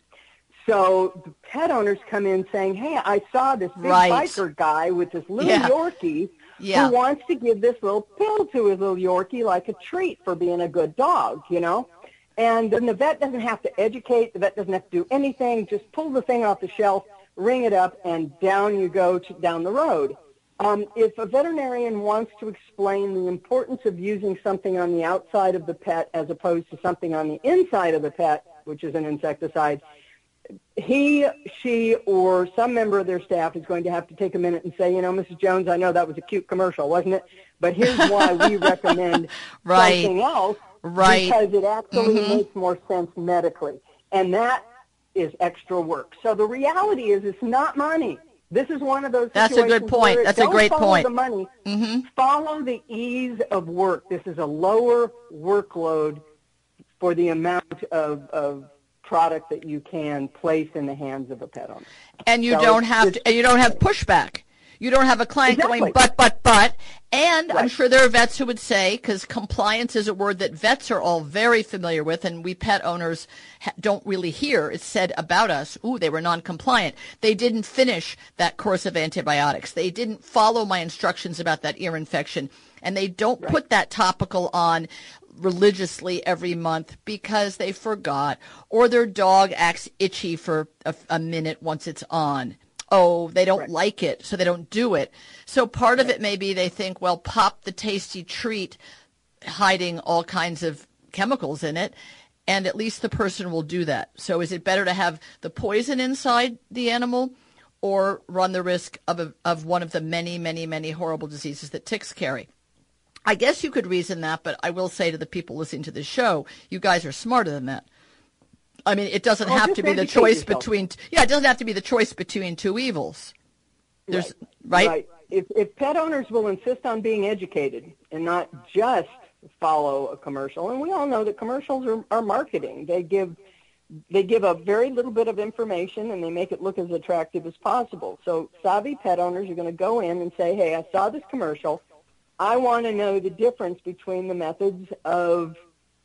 So the pet owners come in saying, hey, I saw this big right. biker guy with this little yeah. Yorkie yeah. who wants to give this little pill to his little Yorkie like a treat for being a good dog, you know. And then the vet doesn't have to educate. The vet doesn't have to do anything. Just pull the thing off the shelf, ring it up, and down you go to, down the road. Um, if a veterinarian wants to explain the importance of using something on the outside of the pet as opposed to something on the inside of the pet, which is an insecticide, he, she, or some member of their staff is going to have to take a minute and say, you know, Missus Jones, I know that was a cute commercial, wasn't it? But here's why we recommend right. something else, right. because it actually mm-hmm. makes more sense medically. And that is extra work. So the reality is it's not money. This is one of those That's situations a good point. where That's a don't great follow point. the money. Mm-hmm. Follow the ease of work. This is a lower workload for the amount of, of product that you can place in the hands of a pet owner. And you So don't it's- have it's- to, and you don't have pushback. You don't have a client Exactly. going, but, but, but. And I'm Right. sure there are vets who would say, because compliance is a word that vets are all very familiar with, and we pet owners ha- don't really hear. It's said about us, ooh, they were non-compliant. They didn't finish that course of antibiotics. They didn't follow my instructions about that ear infection. and they don't Right. put that topical on religiously every month because they forgot, or their dog acts itchy for a, a minute once it's on. Oh, they don't Right. like it, so they don't do it. So part of it may be they think, well, pop the tasty treat, hiding all kinds of chemicals in it, and at least the person will do that. So is it better to have the poison inside the animal or run the risk of a, of one of the many, many, many horrible diseases that ticks carry? I guess you could reason that, but I will say to the people listening to this show, you guys are smarter than that. I mean, it doesn't Well, have just to be the educate choice yourself. between, yeah, it doesn't have to be the choice between two evils. There's, right? Right. If, if pet owners will insist on being educated and not just follow a commercial, and we all know that commercials are, are marketing. They give they give a very little bit of information and they make it look as attractive as possible. So savvy pet owners are going to go in and say, hey, I saw this commercial. I want to know the difference between the methods of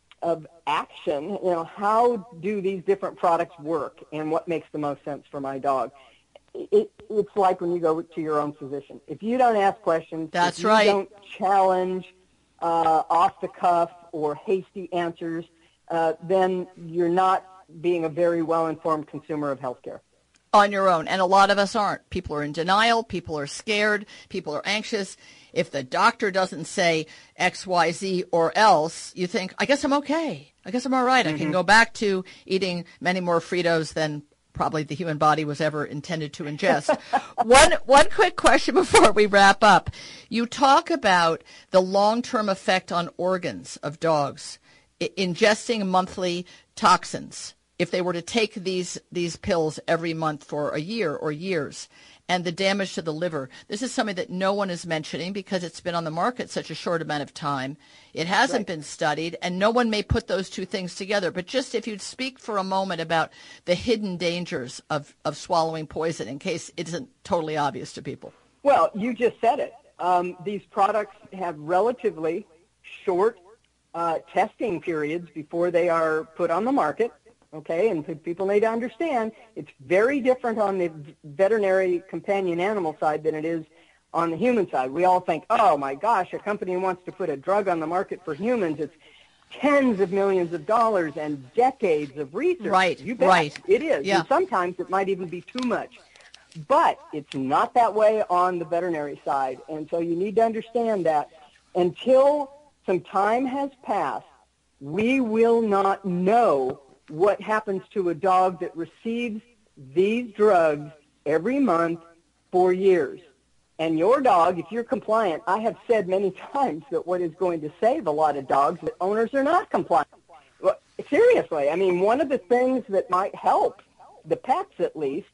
of action. You know, how do these different products work and what makes the most sense for my dog? It, it's like when you go to your own physician. If you don't ask questions, That's if you right. don't challenge uh, off the cuff or hasty answers, uh, then you're not being a very well-informed consumer of healthcare. On your own. And a lot of us aren't. People are in denial. People are scared. People are anxious. If the doctor doesn't say X, Y, Z or else, you think, I guess I'm okay. I guess I'm all right. Mm-hmm. I can go back to eating many more Fritos than probably the human body was ever intended to ingest. one one quick question before we wrap up. You talk about the long-term effect on organs of dogs, I- ingesting monthly toxins, if they were to take these these pills every month for a year or years, and the damage to the liver. This is something that no one is mentioning because it's been on the market such a short amount of time. It hasn't Right. been studied, and no one may put those two things together. But just if you'd speak for a moment about the hidden dangers of, of swallowing poison in case it isn't totally obvious to people. Well, you just said it. Um, these products have relatively short uh, testing periods before they are put on the market. Okay, and p- people need to understand it's very different on the v- veterinary companion animal side than it is on the human side. We all think, oh my gosh, a company wants to put a drug on the market for humans. It's tens of millions of dollars and decades of research. Right, You bet. right. It is. Yeah. And sometimes it might even be too much. But it's not that way on the veterinary side. And so you need to understand that until some time has passed, we will not know what happens to a dog that receives these drugs every month for years. And your dog, if you're compliant, I have said many times that what is going to save a lot of dogs that owners are not compliant. Well, seriously, I mean, one of the things that might help the pets at least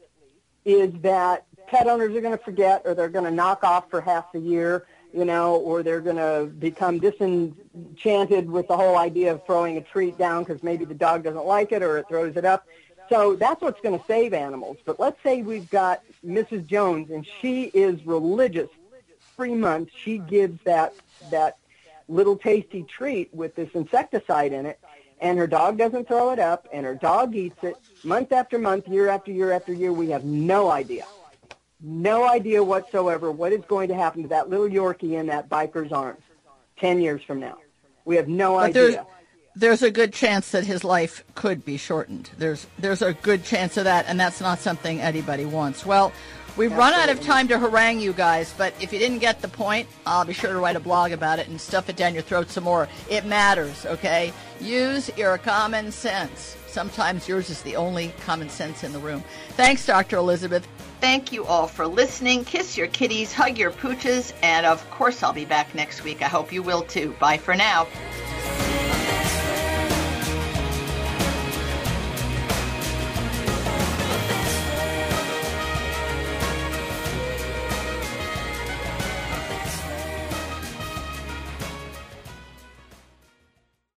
is that pet owners are going to forget, or they're going to knock off for half the year, you know, or they're going to become disenchanted with the whole idea of throwing a treat down because maybe the dog doesn't like it or it throws it up. So that's what's going to save animals. But let's say we've got Missus Jones, and she is religious. Every month she gives that that little tasty treat with this insecticide in it, and her dog doesn't throw it up, and her dog eats it month after month, year after year after year. We have no idea. No idea whatsoever what is going to happen to that little Yorkie in that biker's arms ten years from now. We have no But there's, idea. there's a good chance that his life could be shortened. There's there's a good chance of that, and that's not something anybody wants. Well, we've run out of time to harangue you guys, but if you didn't get the point, I'll be sure to write a blog about it and stuff it down your throat some more. It matters, okay? Use your common sense. Sometimes yours is the only common sense in the room. Thanks, Doctor Elizabeth. Thank you all for listening. Kiss your kitties, hug your pooches, and of course I'll be back next week. I hope you will too. Bye for now.